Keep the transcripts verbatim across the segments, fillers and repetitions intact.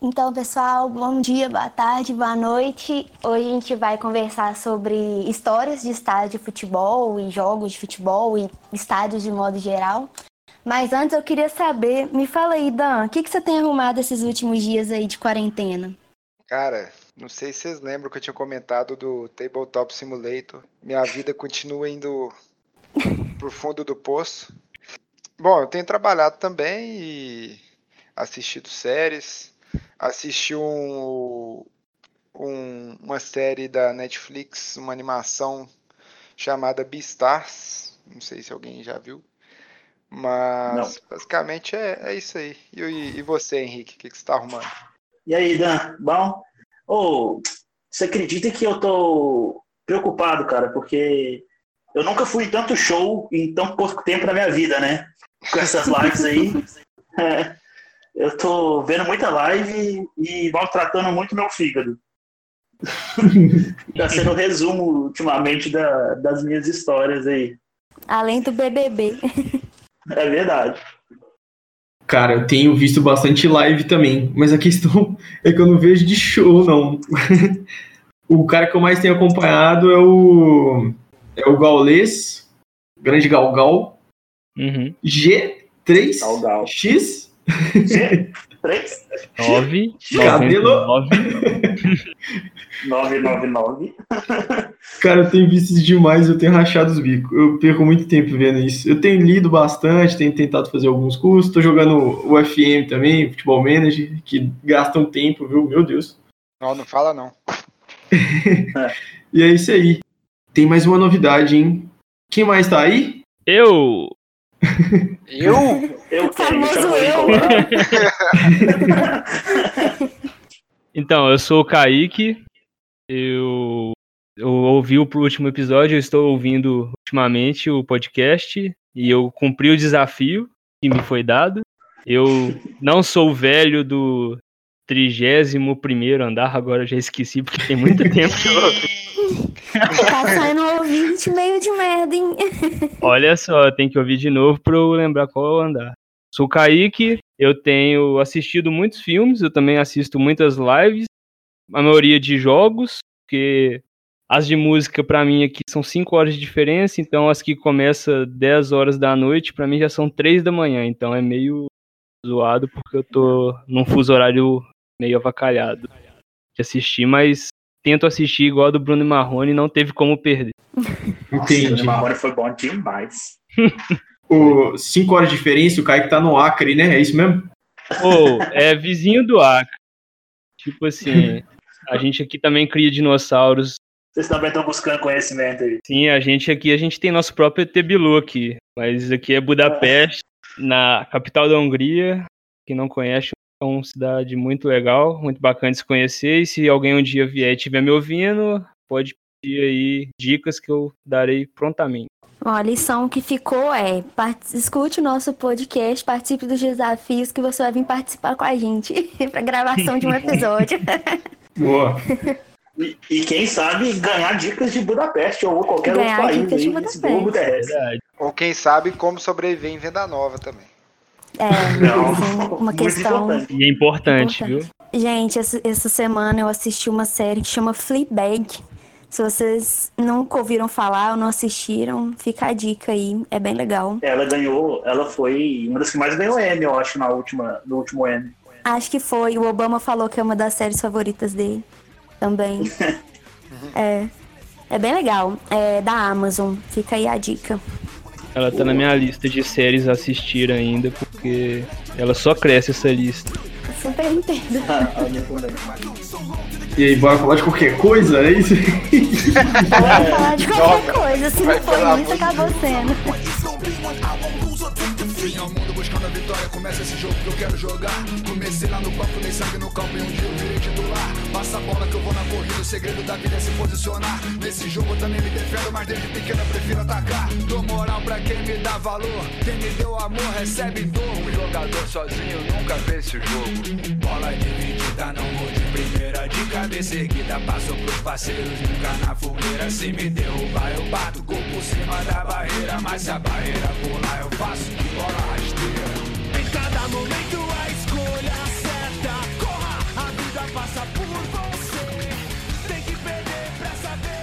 Então, pessoal, bom dia, boa tarde, boa noite. Hoje a gente vai conversar sobre histórias de estádio de futebol e jogos de futebol e estádios de modo geral. Mas antes eu queria saber, me fala aí, Dan, o que, que você tem arrumado esses últimos dias aí de quarentena? Cara, não sei se vocês lembram que eu tinha comentado do Tabletop Simulator. Minha vida continua indo pro fundo do poço. Bom, eu tenho trabalhado também e assistido séries. Assisti um, um, uma série da Netflix, uma animação chamada Beastars. Não sei se alguém já viu. Mas Não. basicamente é, é isso aí. E, e você, Henrique, o que, que você está arrumando? E aí, Dan? Bom? Ô, você acredita que eu tô preocupado, cara? Porque eu nunca fui em tanto show em tão pouco tempo na minha vida, né? Com essas lives aí. É, eu tô vendo muita live e maltratando muito meu fígado. Tá sendo o resumo, ultimamente, da, das minhas histórias aí. Além do B B B. É verdade. Cara, eu tenho visto bastante live também, mas a questão é que eu não vejo de show, não. O cara que eu mais tenho acompanhado é o é o Gaules, grande Galgal, Uhum. G três Galgal. X G três nove Cabelo nove nove nove. Cara, eu tenho visto isso demais, eu tenho rachado os bicos. Eu perco muito tempo vendo isso. Eu tenho lido bastante, tenho tentado fazer alguns cursos, tô jogando o F M também, Futebol Manager, que gastam tempo, viu? Meu Deus. Não, não fala não. E é isso aí. Tem mais uma novidade, hein? Quem mais tá aí? Eu! Eu? Eu Famoso quero, eu. Então, eu sou o Kaique. Eu, eu ouvi o último episódio, eu estou ouvindo ultimamente o podcast e eu cumpri o desafio que me foi dado. Eu não sou velho do trigésimo primeiro andar, agora eu já esqueci porque tem muito tempo que eu ouvi. Tá saindo um ouvinte meio de merda, hein? Olha só, tem que ouvir de novo pra eu lembrar qual é o andar. Sou o Kaique, eu tenho assistido muitos filmes, eu também assisto muitas lives, a maioria de jogos, porque as de música pra mim aqui são cinco horas de diferença, então as que começam dez horas da noite, pra mim já são três da manhã, então é meio zoado porque eu tô num fuso horário meio avacalhado de assistir, mas tento assistir igual a do Bruno Marrone, não teve como perder. Entendi. O Bruno Marrone foi bom demais. O cinco horas de diferença, o Kaique tá no Acre, né? É isso mesmo? Pô, é vizinho do Acre. Tipo assim, a gente aqui também cria dinossauros. Vocês também estão buscando conhecimento aí. Sim, a gente aqui, a gente tem nosso próprio E T Bilu aqui. Mas aqui é Budapeste, na capital da Hungria. Quem não conhece, é uma cidade muito legal, muito bacana de se conhecer. E se alguém um dia vier e estiver me ouvindo, pode pedir aí dicas que eu darei prontamente. Bom, a lição que ficou é, part... escute o nosso podcast, participe dos desafios que você vai vir participar com a gente para gravação de um episódio. Boa. E, e quem sabe ganhar dicas de Budapeste ou qualquer Ganhar outro país dicas de aí nesse globo terrestre. Verdade. Ou quem sabe como sobreviver em Venda Nova também. É, Não, assim, uma muito questão... importante. E é importante, Importante. viu? Gente, essa, essa semana eu assisti uma série que chama Fleabag. Se vocês nunca ouviram falar ou não assistiram, fica a dica aí, é bem legal. Ela ganhou, ela foi uma das que mais ganhou Emmy, eu acho, na última, no último Emmy. Acho que foi, o Obama falou que é uma das séries favoritas dele também. é, é bem legal, é da Amazon, fica aí a dica. Ela tá na minha lista de séries a assistir ainda, porque ela só cresce essa lista. Super entendo. Ah, a minha também. E aí, bora falar de qualquer coisa, é isso? Bora falar de qualquer coisa, se não Vai foi pela isso, mãe. acabou sendo. Fim ao mundo buscando a vitória, começa esse jogo que eu quero jogar. Comecei lá no palco, dei sangue no campo e um dia eu virei titular. Passa a bola que eu vou na corrida, o segredo da vida é se posicionar. Nesse jogo eu também me defendo, mas desde pequeno eu prefiro atacar. Dou moral pra quem me dá valor, quem me deu amor recebe dor. Um jogador sozinho nunca fez esse jogo. Bola dividida, não vou de primeira, de cabeça erguida. Passo pros parceiros, nunca na fogueira. Se me derrubar eu bato, gol por cima da barreira. Mas se a barreira pular eu faço de bola rasteira. Em cada momento a escolha certa, corra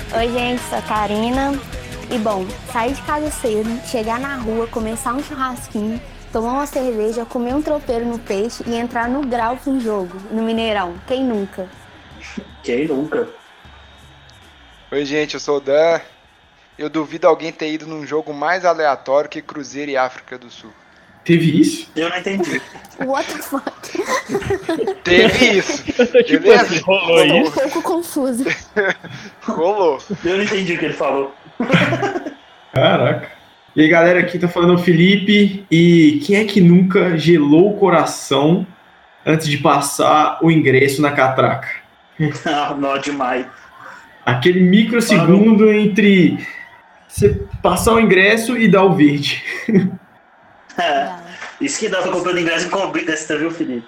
Oi, gente, sou a Karina. E bom, sair de casa cedo, chegar na rua, começar um churrasquinho, tomar uma cerveja, comer um tropeiro no peixe e entrar no grau pra um jogo, no Mineirão. Quem nunca? Quem nunca? Oi, gente, eu sou o Dan. Eu duvido alguém ter ido num jogo mais aleatório que Cruzeiro e África do Sul. Teve isso? Eu não entendi. What the fuck? Teve isso. Tipo Beleza? assim, rolou Estou um isso. pouco confusa. Rolou. Eu não entendi o que ele falou. Caraca. E aí, galera, aqui tá falando o Felipe. E quem é que nunca gelou o coração antes de passar o ingresso na catraca? Ah, não, demais. Aquele microsegundo entre você passar o ingresso e dar o verde. É, isso que dá pra comprar o ingresso em Combista, viu, Felipe?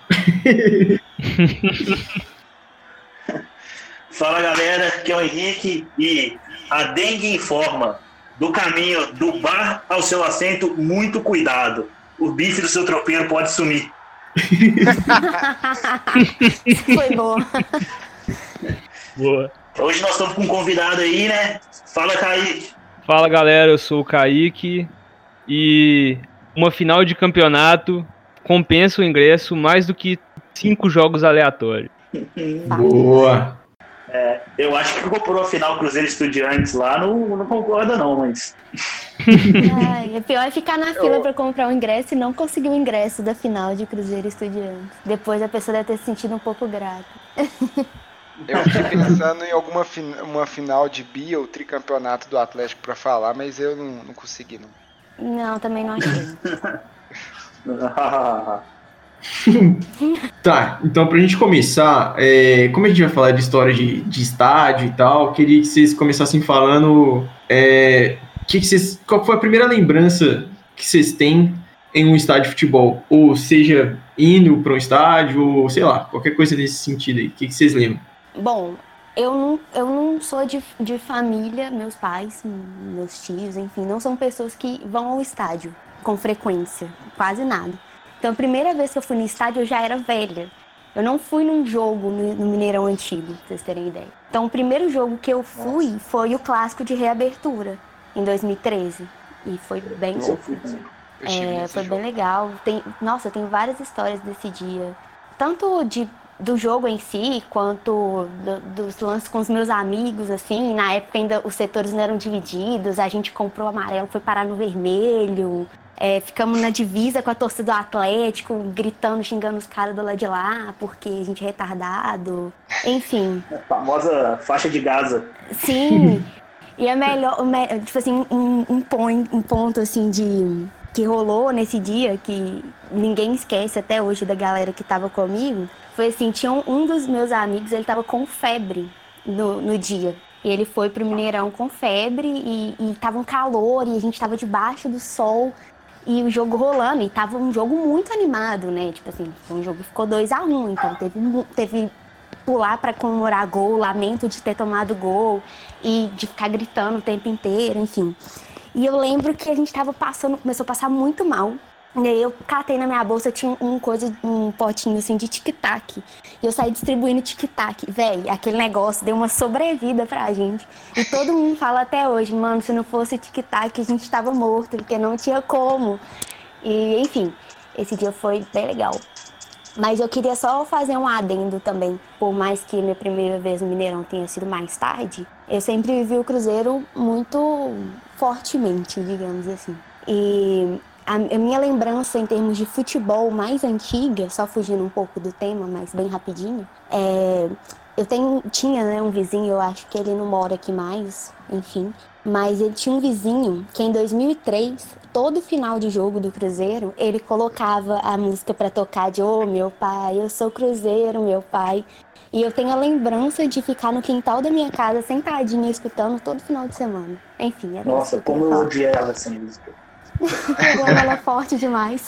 Fala, galera, aqui é o Henrique e a dengue informa: do caminho do bar ao seu assento, muito cuidado. O bife do seu tropeiro pode sumir. Foi bom. Boa. Hoje nós estamos com um convidado aí, né? Fala, Kaique. Fala, galera, eu sou o Kaique e uma final de campeonato compensa o ingresso mais do que cinco jogos aleatórios. Boa. É, eu acho que comprou a final Cruzeiro Estudiantes lá, não, não concorda não, mas... Ai, é pior é ficar na fila pra comprar o ingresso e não conseguir o ingresso da final de Cruzeiro e Estudiantes. Depois a pessoa deve ter se sentido um pouco grata. Eu fiquei pensando em alguma fin- uma final de bi ou tricampeonato do Atlético pra falar, mas eu não, não consegui, não. Não, também não achei. Tá, então pra gente começar, é, como a gente vai falar de história de, de estádio e tal, queria que vocês começassem falando é, que que vocês, qual foi a primeira lembrança que vocês têm em um estádio de futebol, ou seja, indo para um estádio, ou sei lá, qualquer coisa nesse sentido aí, o que, que vocês lembram? Bom, eu não, eu não sou de, de família, meus pais, meus tios, enfim, não são pessoas que vão ao estádio com frequência, quase nada. Então, a primeira vez que eu fui no estádio, eu já era velha. Eu não fui num jogo no, no Mineirão antigo, pra vocês terem ideia. Então, o primeiro jogo que eu fui Nossa. foi o clássico de reabertura, em dois mil e treze. E foi bem louco. É, foi bem legal. Tem, nossa, tem várias histórias desse dia. Tanto de, do jogo em si, quanto do, dos lances com os meus amigos, assim. Na época ainda os setores não eram divididos, a gente comprou o amarelo, foi parar no vermelho. É, ficamos na divisa com a torcida do Atlético, gritando, xingando os caras do lado de lá, porque a gente é retardado. Enfim. A famosa faixa de Gaza. Sim. E é melhor, tipo assim, um, um, ponto, um ponto assim de que rolou nesse dia, que ninguém esquece até hoje da galera que tava comigo, foi assim, tinha um, um dos meus amigos, ele tava com febre no, no dia. E ele foi pro Mineirão com febre e, e tava um calor e a gente tava debaixo do sol. E o jogo rolando, e tava um jogo muito animado, né? Tipo assim, um jogo que ficou dois a um, então teve, teve pular pra comemorar gol, lamento de ter tomado gol e de ficar gritando o tempo inteiro, enfim. E eu lembro que a gente tava passando, começou a passar muito mal. E aí eu catei na minha bolsa, tinha um, coisa, um potinho assim de tic-tac. E eu saí distribuindo tic-tac. Véi, aquele negócio deu uma sobrevida pra gente. E todo mundo fala até hoje, mano, se não fosse tic-tac a gente tava morto, porque não tinha como. E enfim, esse dia foi bem legal. Mas eu queria só fazer um adendo também. Por mais que minha primeira vez no Mineirão tenha sido mais tarde, eu sempre vivi o Cruzeiro muito fortemente, digamos assim. E a minha lembrança em termos de futebol mais antiga, só fugindo um pouco do tema, mas bem rapidinho, é, eu tenho, tinha né, um vizinho, eu acho que ele não mora aqui mais, enfim, mas ele tinha um vizinho que em dois mil e três, todo final de jogo do Cruzeiro, ele colocava a música pra tocar de "Ô, meu pai, eu sou Cruzeiro, meu pai". E eu tenho a lembrança de ficar no quintal da minha casa, sentadinha, escutando todo final de semana. Enfim, era Nossa, isso que eu como eu falar. odiava essa música. Pegou ela forte demais.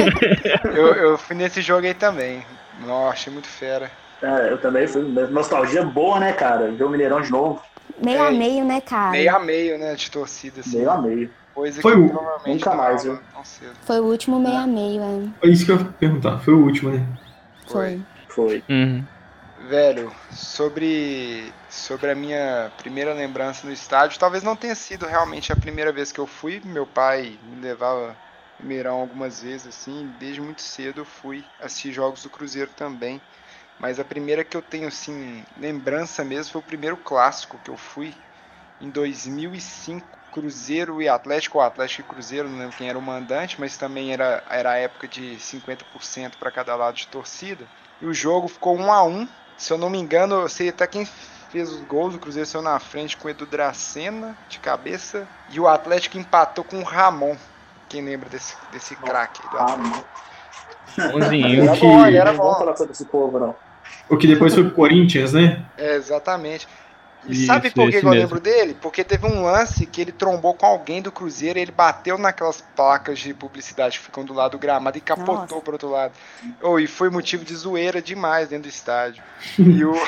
Eu, eu fui nesse jogo aí também. Nossa, achei muito fera. É, eu também fui. Nostalgia boa, né, cara? Ver o Mineirão de novo. Meio É, a meio, né, cara? Meio a meio, né, de torcida, assim. Meio a meio. Coisa Foi que o- provavelmente nunca não mais, rola viu? tão cedo. Foi o último meio a meio, é. Foi isso que eu ia perguntar, foi o último, né? Foi. Foi. Uhum. Velho, sobre, sobre a minha primeira lembrança no estádio, talvez não tenha sido realmente a primeira vez que eu fui. Meu pai me levava no Mineirão algumas vezes, assim, desde muito cedo eu fui assistir jogos do Cruzeiro também. Mas a primeira que eu tenho, assim, lembrança mesmo foi o primeiro clássico que eu fui em dois mil e cinco, Cruzeiro e Atlético, ou Atlético e Cruzeiro, não lembro quem era o mandante, mas também era, era a época de cinquenta por cento para cada lado de torcida. E o jogo ficou um a um. Se eu não me engano, eu sei até quem fez os gols. O Cruzeiro saiu na frente com o Edu Dracena, de cabeça. E o Atlético empatou com o Ramon. Quem lembra desse, desse craque do Atlético? Bonzinho. Era que- bom, ele era Não vamos bom. falar sobre esse povo, não. O que depois foi pro Corinthians, né? É, exatamente. E Isso, sabe por que esse que eu mesmo. lembro dele? Porque teve um lance que ele trombou com alguém do Cruzeiro e ele bateu naquelas placas de publicidade que ficam do lado do gramado e capotou Nossa. pro outro lado. Oh, e foi motivo de zoeira demais dentro do estádio. E o,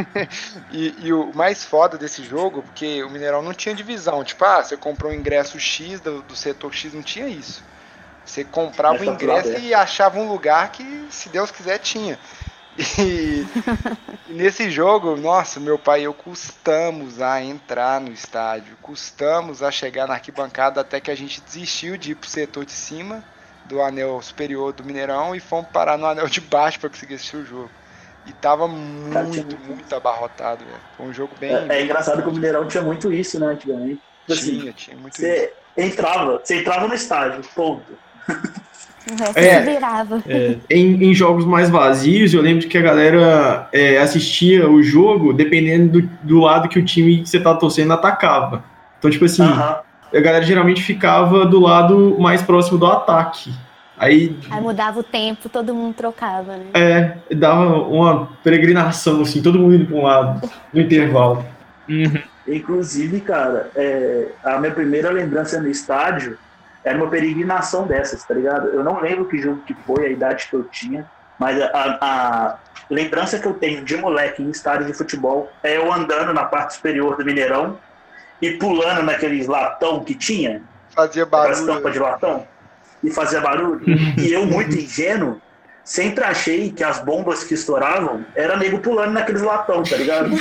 e, e o mais foda desse jogo, porque o Mineirão não tinha divisão. Tipo, ah, você comprou um ingresso X do, do setor X, não tinha isso. Você comprava Mas o tá tudo ingresso aberto. e achava um lugar que, se Deus quiser, tinha. E, e nesse jogo, nossa, meu pai e eu custamos a entrar no estádio, custamos a chegar na arquibancada até que a gente desistiu de ir pro setor de cima do anel superior do Mineirão e fomos parar no anel de baixo para conseguir assistir o jogo. E tava muito, muito abarrotado, velho. Foi um jogo bem... É, é engraçado que o Mineirão tinha muito isso, né, antigamente. Tipo assim, Tinha, tinha muito isso. você entrava, você entrava no estádio, ponto. O resto É. se virava. É, Em, em jogos mais vazios, eu lembro de que a galera é, assistia o jogo dependendo do, do lado que o time que você tá torcendo atacava. Então, tipo assim, Aham. a galera geralmente ficava do lado mais próximo do ataque. Aí Aí mudava o tempo, todo mundo trocava, né? é, dava uma peregrinação, assim, todo mundo indo pra um lado, no intervalo. uhum. Inclusive, cara, é, a minha primeira lembrança no estádio era uma peregrinação dessas, tá ligado? Eu não lembro que jogo que foi, a idade que eu tinha, mas a, a lembrança que eu tenho de moleque em estádio de futebol é eu andando na parte superior do Mineirão e pulando naqueles latão que tinha, Fazia aquelas tampas barulho. de latão, e fazia barulho. E eu, muito ingênuo, sempre achei que as bombas que estouravam era nego pulando naqueles latão, tá ligado?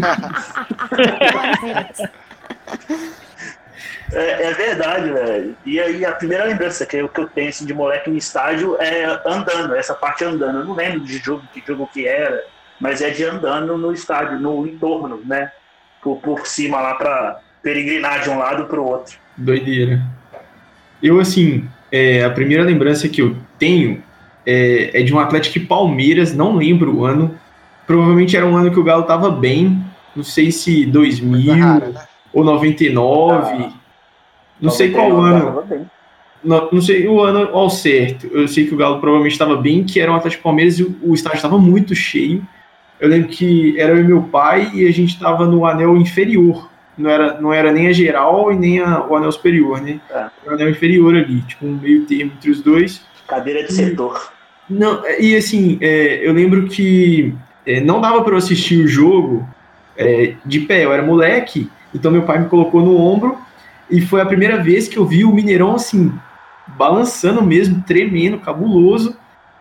É, é verdade, velho. E aí a primeira lembrança que eu, que eu tenho assim, de moleque no estádio é andando, essa parte andando. Eu não lembro de jogo, que jogo que era, mas é de andando no estádio, no entorno, né? Por, por cima lá pra peregrinar de um lado pro outro. Doideira. Eu, assim, é, a primeira lembrança que eu tenho é, é de um Atlético e Palmeiras, não lembro o ano. Provavelmente era um ano que o Galo tava bem. Não sei se dois mil Coisa rara, né? ou noventa e nove. Não sei qual ano. Tava bem. Não, não sei o ano ao certo. Eu sei que o Galo provavelmente estava bem, que era um Atlético Palmeiras e o, o estádio estava muito cheio. Eu lembro que era eu e meu pai e a gente estava no anel inferior. Não era, não era nem a geral e nem a, o anel superior, né? É. Era o anel inferior ali, tipo um meio termo entre os dois. Cadeira de setor. Não, e assim, é, eu lembro que é, não dava para eu assistir o jogo é, de pé, eu era moleque, então meu pai me colocou no ombro e foi a primeira vez que eu vi o Mineirão assim, balançando mesmo, tremendo, cabuloso.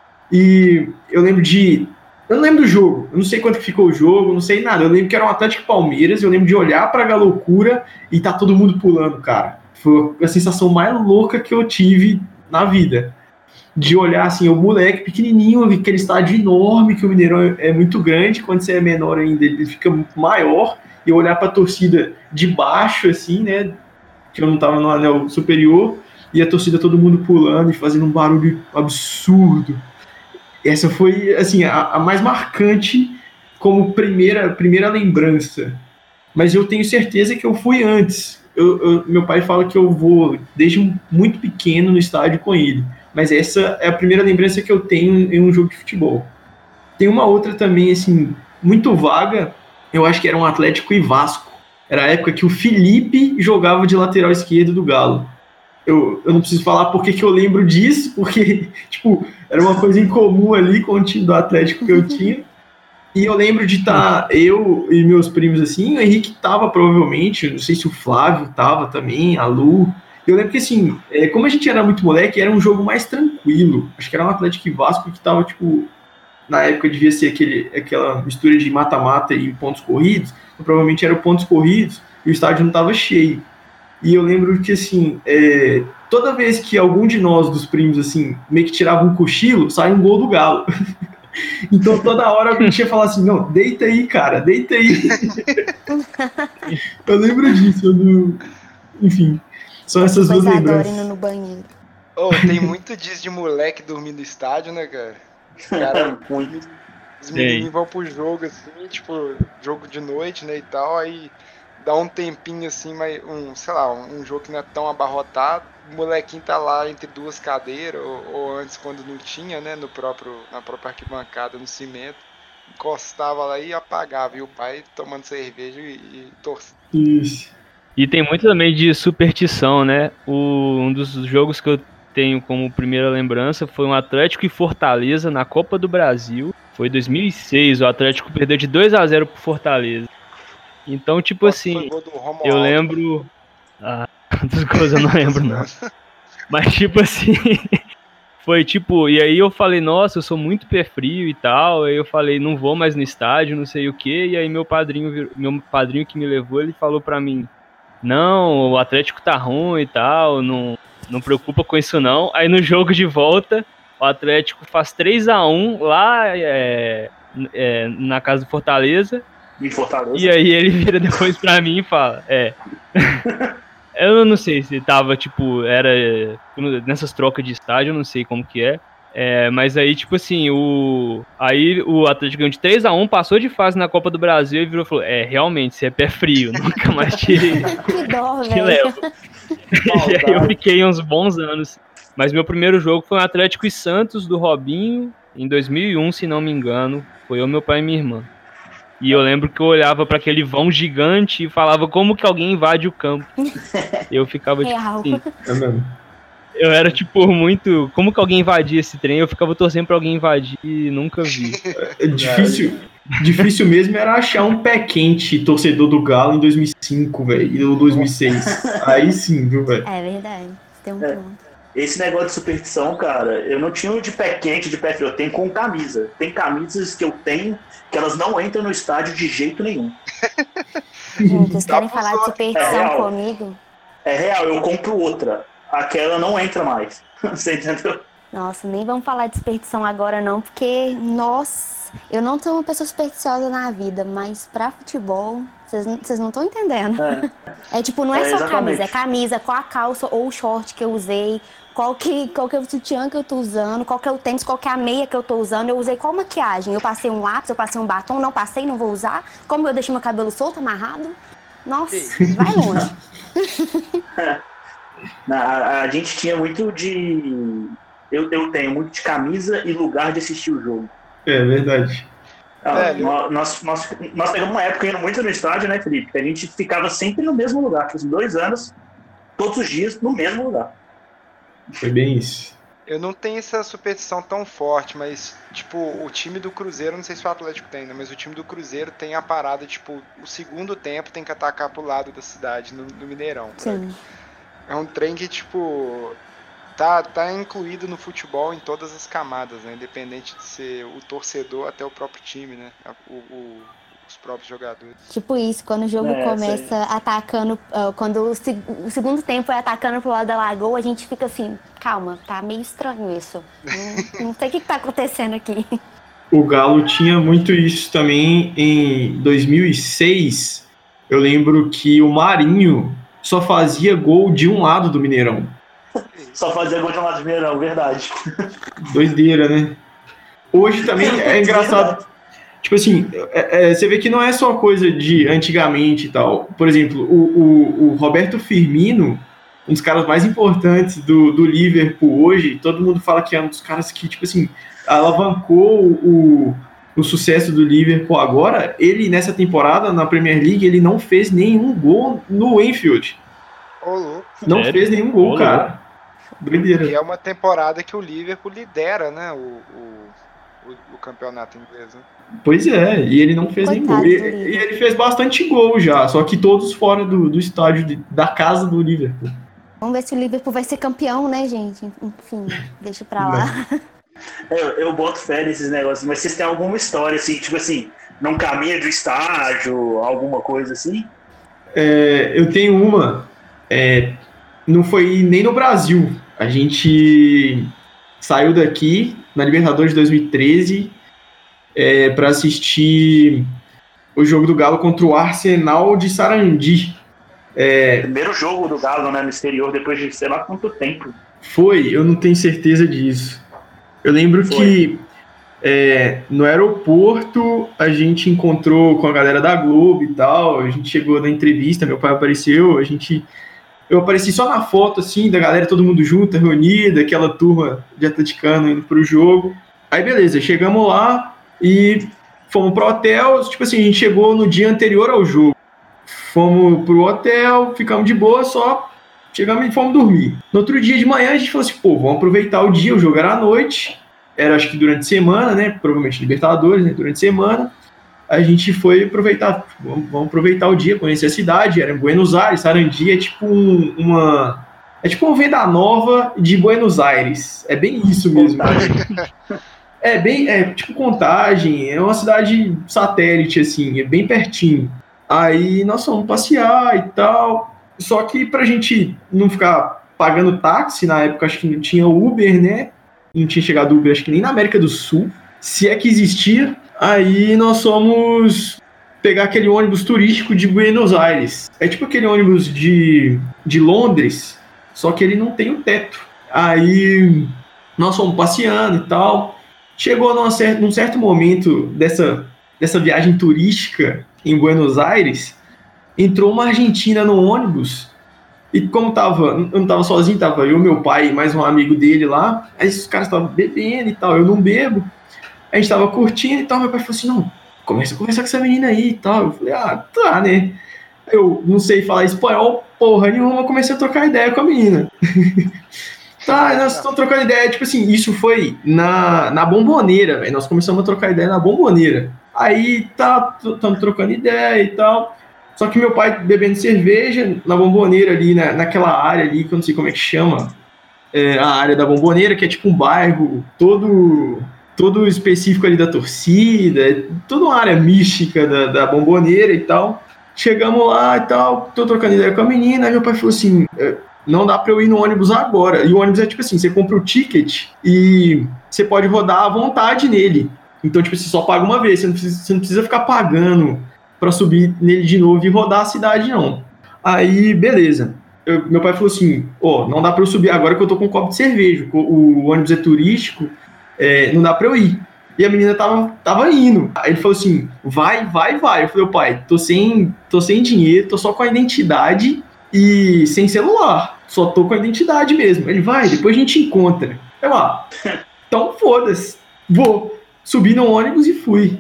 E eu lembro de... Eu não lembro do jogo, eu não sei quanto que ficou o jogo, não sei nada. Eu lembro que era um Atlético e Palmeiras, eu lembro de olhar pra loucura e tá todo mundo pulando, cara. Foi a sensação mais louca que eu tive na vida. De olhar assim, o moleque pequenininho, aquele estádio enorme, que o Mineirão é muito grande, quando você é menor ainda ele fica maior, e olhar pra torcida de baixo, assim, né, que eu não tava no anel superior, e a torcida todo mundo pulando e fazendo um barulho absurdo. Essa foi, assim, a, a mais marcante como primeira, primeira lembrança. Mas eu tenho certeza que eu fui antes. Eu, eu, meu pai fala que eu vou desde muito pequeno no estádio com ele. Mas essa é a primeira lembrança que eu tenho em um jogo de futebol. Tem uma outra também, assim, muito vaga. Eu acho que era um Atlético e Vasco. Era a época que o Felipe jogava de lateral esquerdo do Galo. Eu, eu não preciso falar porque que eu lembro disso, porque, tipo, era uma coisa incomum ali com o time do Atlético que eu tinha. E eu lembro de estar, eu e meus primos assim, o Henrique tava provavelmente, não sei se o Flávio tava também, a Lu. Eu lembro que, assim, é, como a gente era muito moleque, era um jogo mais tranquilo. Acho que era um Atlético e Vasco que tava, tipo, na época devia ser aquele, aquela mistura de mata-mata e pontos corridos, então, provavelmente eram pontos corridos e o estádio não estava cheio. E eu lembro que, assim, é, toda vez que algum de nós, dos primos, assim, meio que tirava um cochilo, saia um gol do Galo. Então, toda hora a gente ia falar assim, não, deita aí, cara, deita aí. Eu lembro disso, eu não... enfim, são essas duas lembranças. Indo no banheiro. Oh, tem muito disso de moleque dormir no estádio, né, cara? Cara, os meninos vão pro jogo, assim, tipo, jogo de noite, né, e tal, aí... dá um tempinho assim, mas um, sei lá, um jogo que não é tão abarrotado, o molequinho tá lá entre duas cadeiras, ou, ou antes quando não tinha, né, no próprio, na própria arquibancada, no cimento, encostava lá e apagava, e o pai tomando cerveja e, e torcendo. Isso. E tem muito também de superstição, né? O, um dos jogos que eu tenho como primeira lembrança foi um Atlético e Fortaleza na Copa do Brasil. Foi dois mil e seis, o Atlético perdeu de dois a zero pro Fortaleza. Então, tipo Nossa, assim, eu lembro... Ah, quantas coisas eu não lembro, não. Mas, tipo assim, foi tipo... E aí eu falei, nossa, eu sou muito pé frio e tal. Aí eu falei, não vou mais no estádio, não sei o quê. E aí meu padrinho, meu padrinho que me levou, ele falou pra mim, não, o Atlético tá ruim e tal, não, não preocupa com isso não. Aí no jogo de volta, o Atlético faz três a um lá é, é, na casa do Fortaleza. Em Fortaleza. E aí ele vira depois pra mim e fala, é... eu não sei se tava, tipo, era... nessas trocas de estádio, eu não sei como que é. É, mas aí, tipo assim, o... aí o Atlético ganhou de três a um, passou de fase na Copa do Brasil e virou e falou, é, realmente, você é pé frio, nunca mais te, Que dó, te velho. levo. E aí eu fiquei uns bons anos. Mas meu primeiro jogo foi um Atlético e Santos, do Robinho, em dois mil e um, se não me engano. Foi eu, meu pai e minha irmã. E eu lembro que eu olhava para aquele vão gigante e falava como que alguém invade o campo. Eu ficava tipo Real. assim. É mesmo. Eu era tipo muito... Como que alguém invadia esse trem? Eu ficava torcendo pra alguém invadir e nunca vi. É difícil, difícil mesmo era achar um pé quente torcedor do Galo em dois mil e cinco, velho, ou dois mil e seis. Aí sim, viu, velho? É verdade. Tem um É. ponto. Esse negócio de superstição, cara, eu não tinha de pé quente, de pé frio, eu tenho com camisa. Tem camisas que eu tenho que elas não entram no estádio de jeito nenhum. Gente, vocês Dá querem pros falar de outros. É superstição real. comigo? É real, eu compro outra. Aquela não entra mais. Você entendeu? Nossa, nem vamos falar de superstição agora não, porque, nossa, eu não sou uma pessoa supersticiosa na vida, mas pra futebol, vocês não- vocês não estão entendendo. É. É tipo, não é, É, só exatamente. camisa, é camisa, qual a calça ou o short que eu usei, qual que, qual que é o sutiã que eu tô usando, qual que é o tênis, qual que é a meia que eu tô usando, eu usei qual maquiagem, eu passei um lápis, eu passei um batom, não passei, não vou usar, como eu deixei meu cabelo solto, amarrado, nossa, vai longe. Na- a, a gente tinha muito de... Eu, eu tenho muito de camisa e lugar de assistir o jogo. É verdade. Ah, Velho. nó- nós, nós, nós pegamos uma época indo muito no estádio, né, Felipe? Que a gente ficava sempre no mesmo lugar. Tipo, assim, dois anos, todos os dias, no mesmo lugar. Foi bem isso. Eu não tenho essa superstição tão forte, mas, tipo, o time do Cruzeiro, não sei se o Atlético tem, né? Mas o time do Cruzeiro tem a parada, tipo, o segundo tempo tem que atacar pro lado da cidade, no, no Mineirão. Sim. É um trem que, tipo, tá, tá incluído no futebol em todas as camadas, né? Independente de ser o torcedor até o próprio time, né? O, o- os próprios jogadores. Tipo isso, quando o jogo É, começa atacando, ah, quando o, seg- o segundo tempo é atacando pro lado da lagoa, a gente fica assim, calma, tá meio estranho isso. Não, não sei o que, que tá acontecendo aqui. O Galo tinha muito isso também em dois mil e seis. Eu lembro que o Marinho só fazia gol de um lado do Mineirão. Só fazia gol de um lado de Mineirão, verdade. Doideira, né? Hoje também é engraçado. Tipo assim, é- é, você vê que não é só coisa de antigamente e tal. Por exemplo, o, o, o Roberto Firmino, um dos caras mais importantes do, do Liverpool hoje, todo mundo fala que é um dos caras que, tipo assim, alavancou o, o sucesso do Liverpool agora. Ele, nessa temporada, na Premier League, ele não fez nenhum gol no Anfield. Ô, louco. Não Sério? fez nenhum gol, Ô, cara. Doideira. E é uma temporada que o Liverpool lidera, né? O, o, o, o campeonato inglês, né? Pois é, e ele não fez Coitado nem gol. E, do Liverpool. e ele fez bastante gol já, só que todos fora do, do estádio, de- da casa do Liverpool. Vamos ver se o Liverpool vai ser campeão, né, gente? Enfim, deixa pra lá. Eu, eu boto fé nesses negócios, mas vocês têm alguma história, assim, tipo assim, num caminho do estágio, alguma coisa assim? É, eu tenho uma, é, não foi nem no Brasil. A gente saiu daqui na Libertadores de dois mil e treze é, para assistir o jogo do Galo contra o Arsenal de Sarandi. É, Primeiro jogo do Galo, né, no exterior, depois de sei lá quanto tempo. Foi, eu não tenho certeza disso. Eu lembro Foi. que é, no aeroporto a gente encontrou com a galera da Globo e tal, a gente chegou na entrevista, meu pai apareceu, a gente... Eu apareci só na foto, assim, da galera, todo mundo junto, reunida, aquela turma de atleticano indo pro jogo. Aí, beleza, chegamos lá e fomos pro hotel, tipo assim, a gente chegou no dia anterior ao jogo. Fomos pro hotel, ficamos de boa, só chegamos e fomos dormir. No outro dia de manhã, a gente falou assim, pô, vamos aproveitar o dia, o jogo era à noite, era acho que durante a semana, né, provavelmente Libertadores, né, durante a semana. A gente foi aproveitar, vamos, vamos aproveitar o dia, conhecer a cidade, era em Buenos Aires, Sarandi é tipo um, uma... É tipo uma Venda Nova de Buenos Aires, é bem isso mesmo. É bem, é tipo Contagem, é uma cidade satélite, assim, é bem pertinho. Aí nós fomos passear e tal, só que pra gente não ficar pagando táxi, na época acho que não tinha Uber, né? Não tinha chegado Uber, acho que nem na América do Sul, se é que existia. Aí nós fomos pegar aquele ônibus turístico de Buenos Aires. É tipo aquele ônibus de, de Londres, só que ele não tem o teto. Aí nós fomos passeando e tal. Chegou numa cer- num certo momento dessa, dessa viagem turística em Buenos Aires, entrou uma argentina no ônibus. E como tava, eu não tava sozinho, tava eu, meu pai e mais um amigo dele lá. Aí os caras estavam bebendo e tal, eu não bebo. A gente tava curtindo e tal, meu pai falou assim, não, começa a conversar com essa menina aí e tal. Eu falei, ah, tá, né? Eu não sei falar espanhol, porra nenhuma, comecei a trocar ideia com a menina. Tá, nós estamos trocando ideia, tipo assim, isso foi na, na Bomboneira, velho, nós começamos a trocar ideia na Bomboneira. Aí, tá, estamos trocando ideia e tal, só que meu pai bebendo cerveja na Bomboneira ali, na, naquela área ali, que eu não sei como é que chama, é, a área da Bomboneira, que é tipo um bairro todo... todo específico ali da torcida, toda uma área mística da, da Bomboneira e tal. Chegamos lá e tal, tô trocando ideia com a menina, aí meu pai falou assim, não dá pra eu ir no ônibus agora. E o ônibus é tipo assim, você compra o ticket e você pode rodar à vontade nele. Então, tipo, você só paga uma vez, você não precisa, você não precisa ficar pagando pra subir nele de novo e rodar a cidade, não. Aí, beleza. Eu, meu pai falou assim, ó, oh, não dá pra eu subir agora que eu tô com um copo de cerveja. O, o ônibus é turístico, É, não dá pra eu ir. E a menina tava, tava indo. Aí ele falou assim, vai, vai, vai. Eu falei, pai, tô sem, tô sem dinheiro, tô só com a identidade e sem celular. Só tô com a identidade mesmo. Ele, vai, depois a gente encontra. Eu, ah, então foda-se. Vou. Subi no ônibus e fui.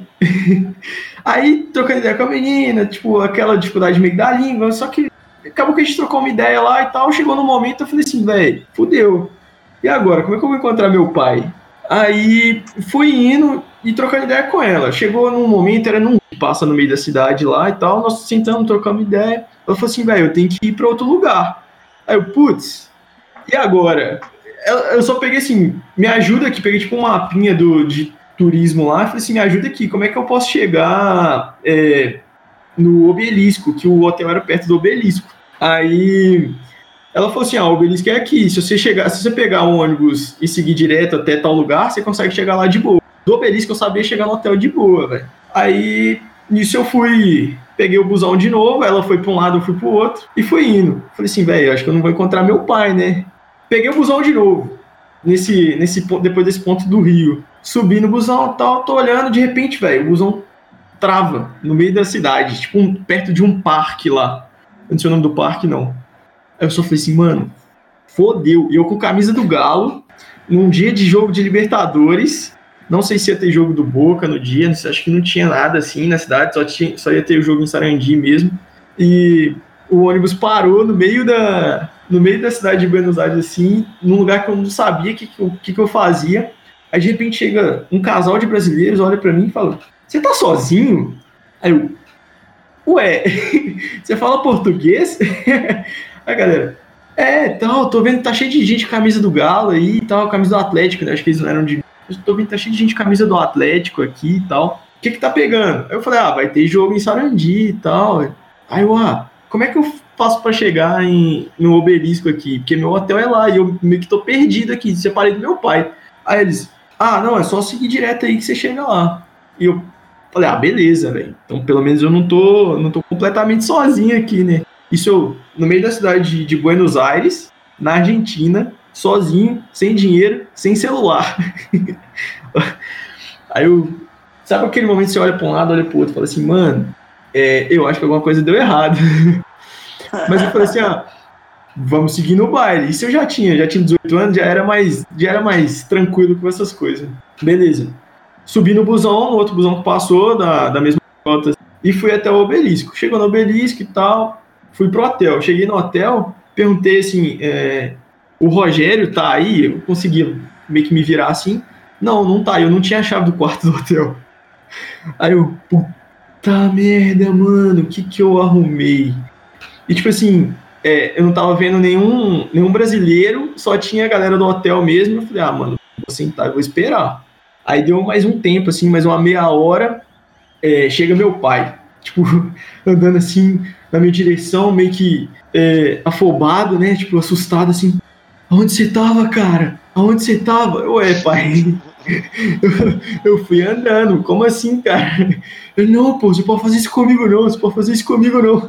Aí, trocando ideia com a menina, tipo, aquela dificuldade meio da língua, só que acabou que a gente trocou uma ideia lá e tal. Chegou no momento, eu falei assim, velho, fudeu. E agora, como é que eu vou encontrar meu pai? Aí fui indo e trocando ideia com ela. Chegou num momento, era num passa no meio da cidade lá e tal, nós sentamos, trocamos ideia. Ela falou assim, velho, eu tenho que ir pra outro lugar. Aí eu, putz, e agora? Eu só peguei assim, me ajuda aqui, peguei tipo um mapinha do, de turismo lá, falei assim, me ajuda aqui, como é que eu posso chegar é, no Obelisco, que o hotel era perto do Obelisco. Aí... ela falou assim, ah, o Obelisco é aqui, se você, chegar, se você pegar um ônibus e seguir direto até tal lugar, você consegue chegar lá de boa. Do Obelisco eu sabia chegar no hotel de boa, velho. Aí, nisso eu fui, peguei o busão de novo, ela foi pra um lado, eu fui pro outro, e fui indo. Falei assim, velho, acho que eu não vou encontrar meu pai, né? Peguei o busão de novo, nesse, nesse, depois desse ponto do Rio. Subi no busão e tal, tô olhando, de repente, velho, o busão trava no meio da cidade, tipo, um, perto de um parque lá. Eu não sei o nome do parque, não. Aí eu só falei assim, mano, fodeu. E eu com camisa do Galo, num dia de jogo de Libertadores, não sei se ia ter jogo do Boca no dia, acho que não tinha nada assim na cidade, só, tinha, só ia ter o jogo em Sarandi mesmo. E o ônibus parou no meio da, no meio da cidade de Buenos Aires, assim, num lugar que eu não sabia o que, que, que eu fazia. Aí de repente chega um casal de brasileiros, olha pra mim e fala, você tá sozinho? Aí eu, ué, você fala português? Aí galera, é, tal, tô vendo que tá cheio de gente com camisa do Galo aí e tal, camisa do Atlético, né? Acho que eles não eram de, eu tô vendo, tá cheio de gente de camisa do Atlético aqui e tal. O que que tá pegando? Aí eu falei, ah, vai ter jogo em Sarandi e tal. Aí eu, ah, como é que eu faço pra chegar em, no Obelisco aqui? Porque meu hotel é lá e eu meio que tô perdido aqui, separei do meu pai. Aí eles, ah, não, é só seguir direto aí que você chega lá. E eu falei, ah, beleza, velho. Então pelo menos eu não tô, não tô completamente sozinho aqui, né? Isso eu, no meio da cidade de, de Buenos Aires, na Argentina, sozinho, sem dinheiro, sem celular. Aí eu, sabe aquele momento que você olha pra um lado, olha pro outro e fala assim, mano, é, eu acho que alguma coisa deu errado. Mas eu falei assim, ah, vamos seguir no baile. Isso eu já tinha, já tinha dezoito anos, já era mais, já era mais tranquilo com essas coisas. Beleza. Subi no busão, no outro busão que passou, da, da mesma rota, e fui até o Obelisco. Chegou no Obelisco e tal, fui pro hotel. Cheguei no hotel, perguntei assim, é, o Rogério tá aí? Eu consegui meio que me virar assim. Não, não tá, eu não tinha a chave do quarto do hotel. Aí eu, puta merda, mano, o que que eu arrumei? E tipo assim, é, eu não tava vendo nenhum, nenhum brasileiro, só tinha a galera do hotel mesmo. Eu falei, ah, mano, vou sentar e vou esperar. Aí deu mais um tempo, assim, mais uma meia hora, é, chega meu pai, tipo, andando assim na minha direção, meio que é, afobado, né, tipo, assustado, assim, aonde você tava, cara? Aonde você tava? Ué, pai, eu, eu fui andando, como assim, cara? Eu, não, pô, você pode fazer isso comigo não, você pode fazer isso comigo não.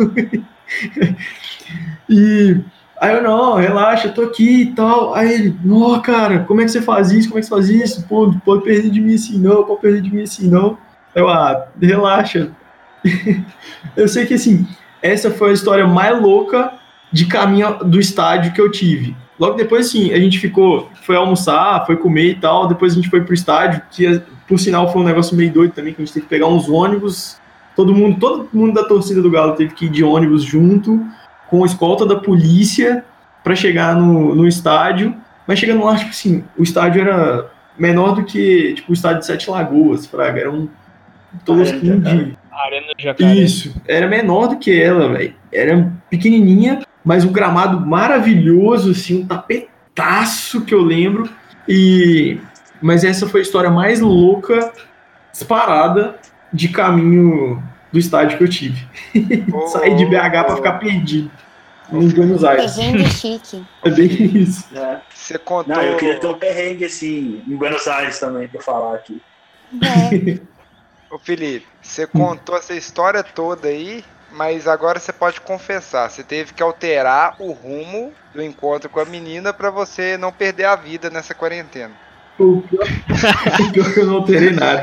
E aí eu, não, relaxa, eu tô aqui e tal. Aí ele, não, cara, como é que você faz isso? Como é que você faz isso? Pô, não pode perder de mim assim não, pode perder de mim assim não. Aí eu, ah, relaxa. Eu sei que assim, essa foi a história mais louca de caminho do estádio que eu tive. Logo depois, assim, a gente ficou, foi almoçar, foi comer e tal, depois a gente foi pro estádio, que por sinal foi um negócio meio doido também, que a gente teve que pegar uns ônibus, todo mundo, todo mundo da torcida do Galo teve que ir de ônibus junto, com a escolta da polícia, pra chegar no, no estádio, mas chegando lá, tipo assim, o estádio era menor do que, tipo, o estádio de Sete Lagoas, fraga, era um tosquinho de... Arena do Jacaré. Isso, era menor do que ela, velho, era pequenininha, mas um gramado maravilhoso, assim, um tapetaço que eu lembro. E... Mas essa foi a história mais louca, disparada, de caminho do estádio que eu tive. Oh, Saí de B H oh, pra ficar perdido em Buenos Aires. Perrengue chique. É bem isso. É. Você contou... Não, eu queria ter um perrengue, assim, em Buenos Aires também, pra falar aqui. É. Ô, Felipe, você contou essa história toda aí, mas agora você pode confessar, você teve que alterar o rumo do encontro com a menina pra você não perder a vida nessa quarentena. O pior, o pior que eu não alterei nada.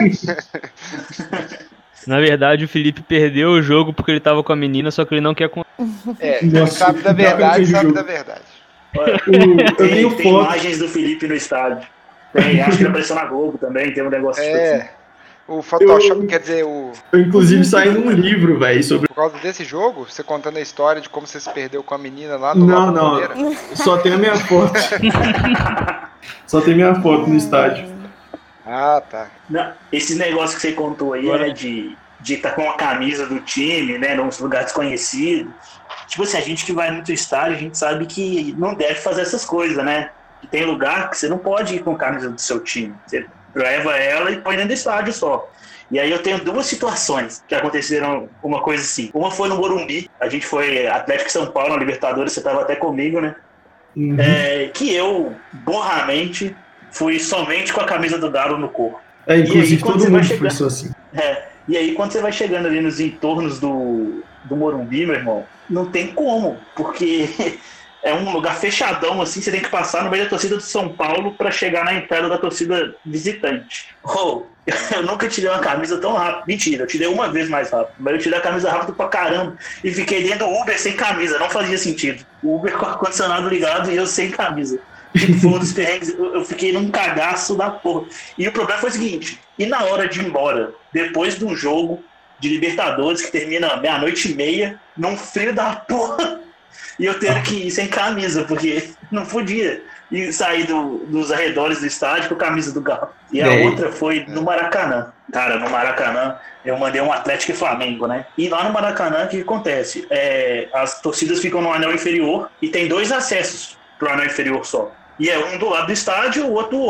Na verdade, o Felipe perdeu o jogo porque ele tava com a menina, só que ele não quer contar. É, ele Nossa, sabe da verdade, sabe da verdade. Olha, o, tem, tem imagens do Felipe no estádio. Tem, acho que ele apareceu na Globo também, tem um negócio é. assim. O Photoshop, eu, quer dizer, o... Eu, inclusive, saí num livro, velho, sobre... Por causa desse jogo? Você contando a história de como você se perdeu com a menina lá no Não, não, só tem a minha foto. Só tem minha foto no estádio. Ah, tá. Não, esse negócio que você contou aí, né, de de estar com a camisa do time, né, num lugar desconhecido. Tipo assim, a gente que vai muito estádio, a gente sabe que não deve fazer essas coisas, né? Que tem lugar que você não pode ir com a camisa do seu time. Você leva ela e põe dentro do estádio só. E aí eu tenho duas situações que aconteceram uma coisa assim. Uma foi no Morumbi, a gente foi Atlético São Paulo na Libertadores, você estava até comigo, né? Uhum. É, que eu, borramente, fui somente com a camisa do Galo no corpo. É, inclusive aí, todo mundo chegando... foi assim. É, e aí quando você vai chegando ali nos entornos do, do Morumbi, meu irmão, não tem como, porque é um lugar fechadão, assim, você tem que passar no meio da torcida do São Paulo para chegar na entrada da torcida visitante. Oh, eu nunca tirei uma camisa tão rápido. Mentira, eu tirei uma vez mais rápido, mas eu tirei a camisa rápido pra caramba e fiquei dentro do Uber sem camisa, não fazia sentido. O Uber com o ar-condicionado ligado e eu sem camisa. Foi um dos perrengues, eu fiquei num cagaço da porra. E o problema foi o seguinte, e na hora de ir embora, depois de um jogo de Libertadores que termina meia-noite e meia, num frio da porra, e eu tendo que ir sem camisa, porque não podia ir sair do, dos arredores do estádio com a camisa do Galo. E a é. outra foi no Maracanã. Cara, no Maracanã, eu mandei um Atlético e Flamengo, né? E lá no Maracanã, o que acontece? É, as torcidas ficam no anel inferior e tem dois acessos pro anel inferior só. E é um do lado do estádio, o outro do outro.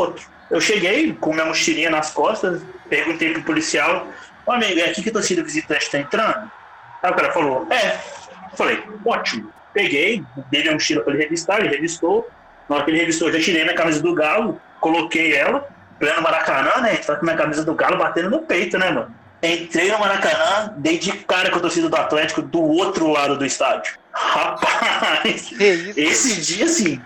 Eu cheguei com minha mochilinha nas costas, perguntei pro policial, ô amigo, é aqui que a torcida visitante tá entrando? Aí o cara falou, é. Eu falei, ótimo. Peguei, dei minha mochila pra ele revistar, ele revistou. Na hora que ele revistou, eu já tirei minha camisa do Galo, coloquei ela, pleno Maracanã, né? Tava com minha camisa do Galo batendo no peito, né, mano? Entrei no Maracanã, dei de cara com a torcida do Atlético do outro lado do estádio. Rapaz, esse dia, assim,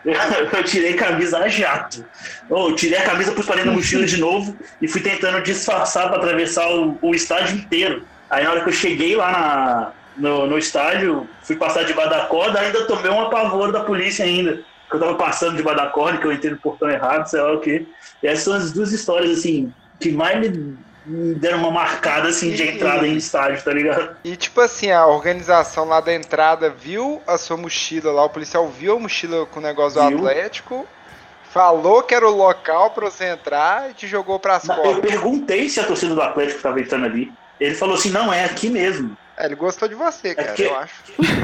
eu tirei camisa a jato. Eu tirei a camisa, pus pra dentro da mochila de novo e fui tentando disfarçar pra atravessar o, o estádio inteiro. Aí na hora que eu cheguei lá na, no, no estádio, fui passar debaixo da corda, ainda tomei um apavoro da polícia ainda. Que eu tava passando debaixo da corda, que eu entrei no portão errado, sei lá o quê. E essas são as duas histórias, assim, que mais me, me deram uma marcada, assim, de entrada em estádio, tá ligado? E tipo assim, a organização lá da entrada viu a sua mochila lá, o policial viu a mochila com o negócio Viu? do Atlético, falou que era o local pra você entrar e te jogou pras Eu costas. perguntei se a torcida do Atlético tava entrando ali. Ele falou assim, não, é aqui mesmo. É, ele gostou de você, cara, porque- eu acho.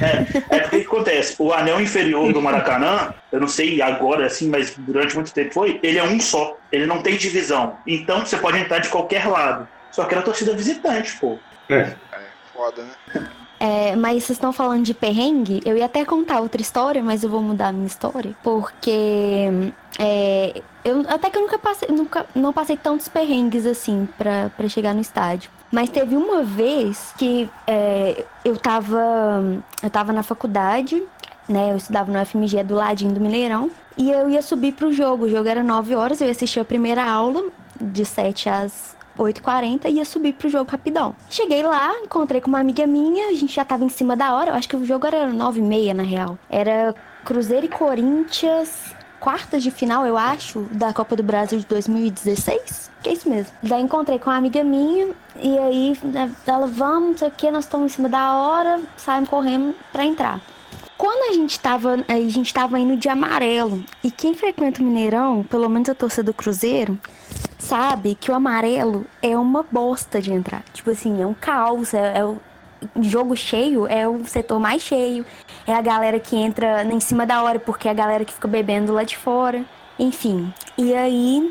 É, é porque o que acontece? O anel inferior do Maracanã, eu não sei agora, assim, mas durante muito tempo foi, ele é um só. Ele não tem divisão. Então você pode entrar de qualquer lado. Só que era torcida visitante, pô. É. É, foda, né? É, mas vocês estão falando de perrengue, eu ia até contar outra história, mas eu vou mudar a minha história, porque é, eu, até que eu nunca passei, nunca, não passei tantos perrengues assim pra, pra chegar no estádio. Mas teve uma vez que é, eu tava, eu tava na faculdade, né, eu estudava no F M G do ladinho do Mineirão, e eu ia subir pro jogo, o jogo era nove horas, eu ia assistir a primeira aula, de sete às oito e quarenta, ia subir pro jogo rapidão. Cheguei lá, encontrei com uma amiga minha, a gente já tava em cima da hora, eu acho que o jogo era nove e meia na real. Era Cruzeiro e Corinthians, quartas de final, eu acho, da Copa do Brasil de dois mil e dezesseis. Que é isso mesmo. Daí encontrei com uma amiga minha, e aí ela, vamos, não sei o que, nós estamos em cima da hora, saímos correndo pra entrar. Quando a gente tava, a gente tava indo de amarelo, e quem frequenta o Mineirão, pelo menos a torcida do Cruzeiro, sabe que o amarelo é uma bosta de entrar. Tipo assim, é um caos, é, é o jogo cheio, é o setor mais cheio, é a galera que entra em cima da hora, porque é a galera que fica bebendo lá de fora, enfim. E aí,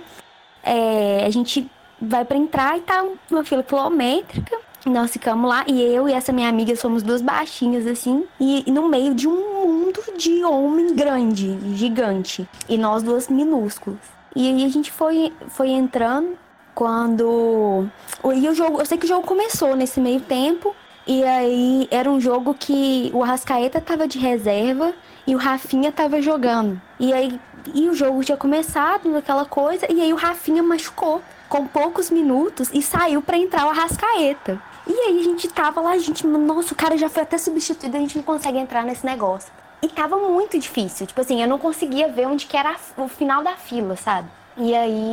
é, a gente vai pra entrar e tá uma fila quilométrica. Nós ficamos lá, e eu e essa minha amiga somos duas baixinhas, assim, e, e no meio de um mundo de homem grande, gigante, e nós duas minúsculas. E aí a gente foi, foi entrando, quando... E o jogo, eu sei que o jogo começou nesse meio tempo, e aí era um jogo que o Arrascaeta tava de reserva, e o Rafinha tava jogando. E aí e o jogo tinha começado, aquela coisa, e aí o Rafinha machucou com poucos minutos e saiu pra entrar o Arrascaeta. E aí a gente tava lá, a gente, nossa, o cara já foi até substituído, a gente não consegue entrar nesse negócio. E tava muito difícil, tipo assim, eu não conseguia ver onde que era o final da fila, sabe? E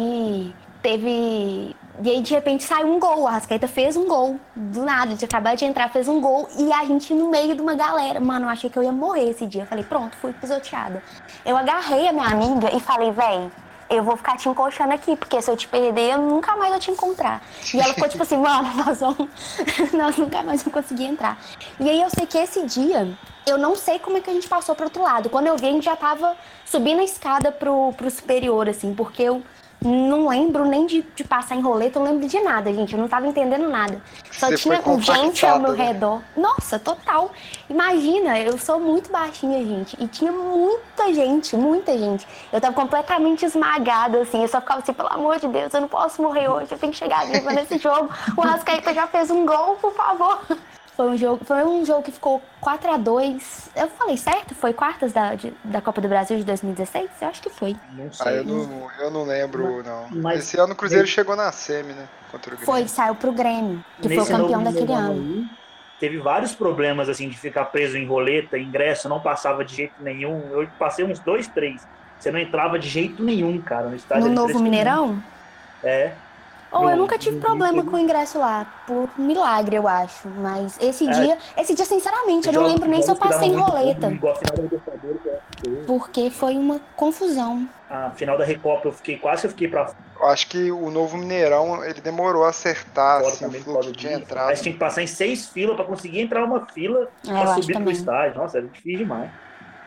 aí teve... E aí de repente saiu um gol, o Arrascaeta fez um gol, do nada, de acabar de entrar, fez um gol, e a gente no meio de uma galera. Mano, eu achei que eu ia morrer esse dia, eu falei, pronto, fui pisoteada. Eu agarrei a minha amiga e falei, véi, eu vou ficar te encoxando aqui, porque se eu te perder, eu nunca mais vou te encontrar. E ela ficou tipo assim, mano, nós vamos... nós nunca mais vamos conseguir entrar. E aí eu sei que esse dia, eu não sei como é que a gente passou pro outro lado. Quando eu vi, a gente já tava subindo a escada pro, pro superior, assim, porque eu não lembro nem de, de passar em roleta, eu não lembro de nada, gente. Eu não tava entendendo nada. Só Você tinha foi gente ao meu compactada, né? redor. Nossa, total. Imagina, eu sou muito baixinha, gente. E tinha muita gente, muita gente. Eu tava completamente esmagada, assim. Eu só ficava assim, pelo amor de Deus, eu não posso morrer hoje. Eu tenho que chegar viva nesse jogo. O Arrascaeta já fez um gol, por favor. Foi um jogo, foi um jogo que ficou quatro a dois. Eu falei certo? Foi quartas da, de, da Copa do Brasil de dois mil e dezesseis? Eu acho que foi. Não sei. Ah, eu não, eu não lembro, não. Mas- Esse ano o Cruzeiro chegou na semi, né? Contra o Grêmio. Foi, saiu pro Grêmio, que Nesse foi o campeão novo daquele Mineirão ano. aí, teve vários problemas, assim, de ficar preso em roleta, ingresso, não passava de jeito nenhum. Eu passei uns dois, três. Você não entrava de jeito nenhum, cara, no estádio. No era Novo impressionante. Mineirão? É. Ou eu No- nunca tive no- problema no- com o ingresso lá, por milagre, eu acho. Mas esse É. dia, esse dia, sinceramente, eu não Jogos- lembro nem se eu jogos que passei em davam muito roleta. ponto, igual a final da Libertadores, que eu acho que Porque foi uma confusão. a final da Recopa eu fiquei quase eu fiquei pra Eu acho que o novo Mineirão, ele demorou a acertar fora assim, o também por causa fluxo de disso. entrada. Aí você tinha que passar em seis filas pra conseguir entrar uma fila É, eu pra acho subir pro também. estádio. Nossa, era difícil demais.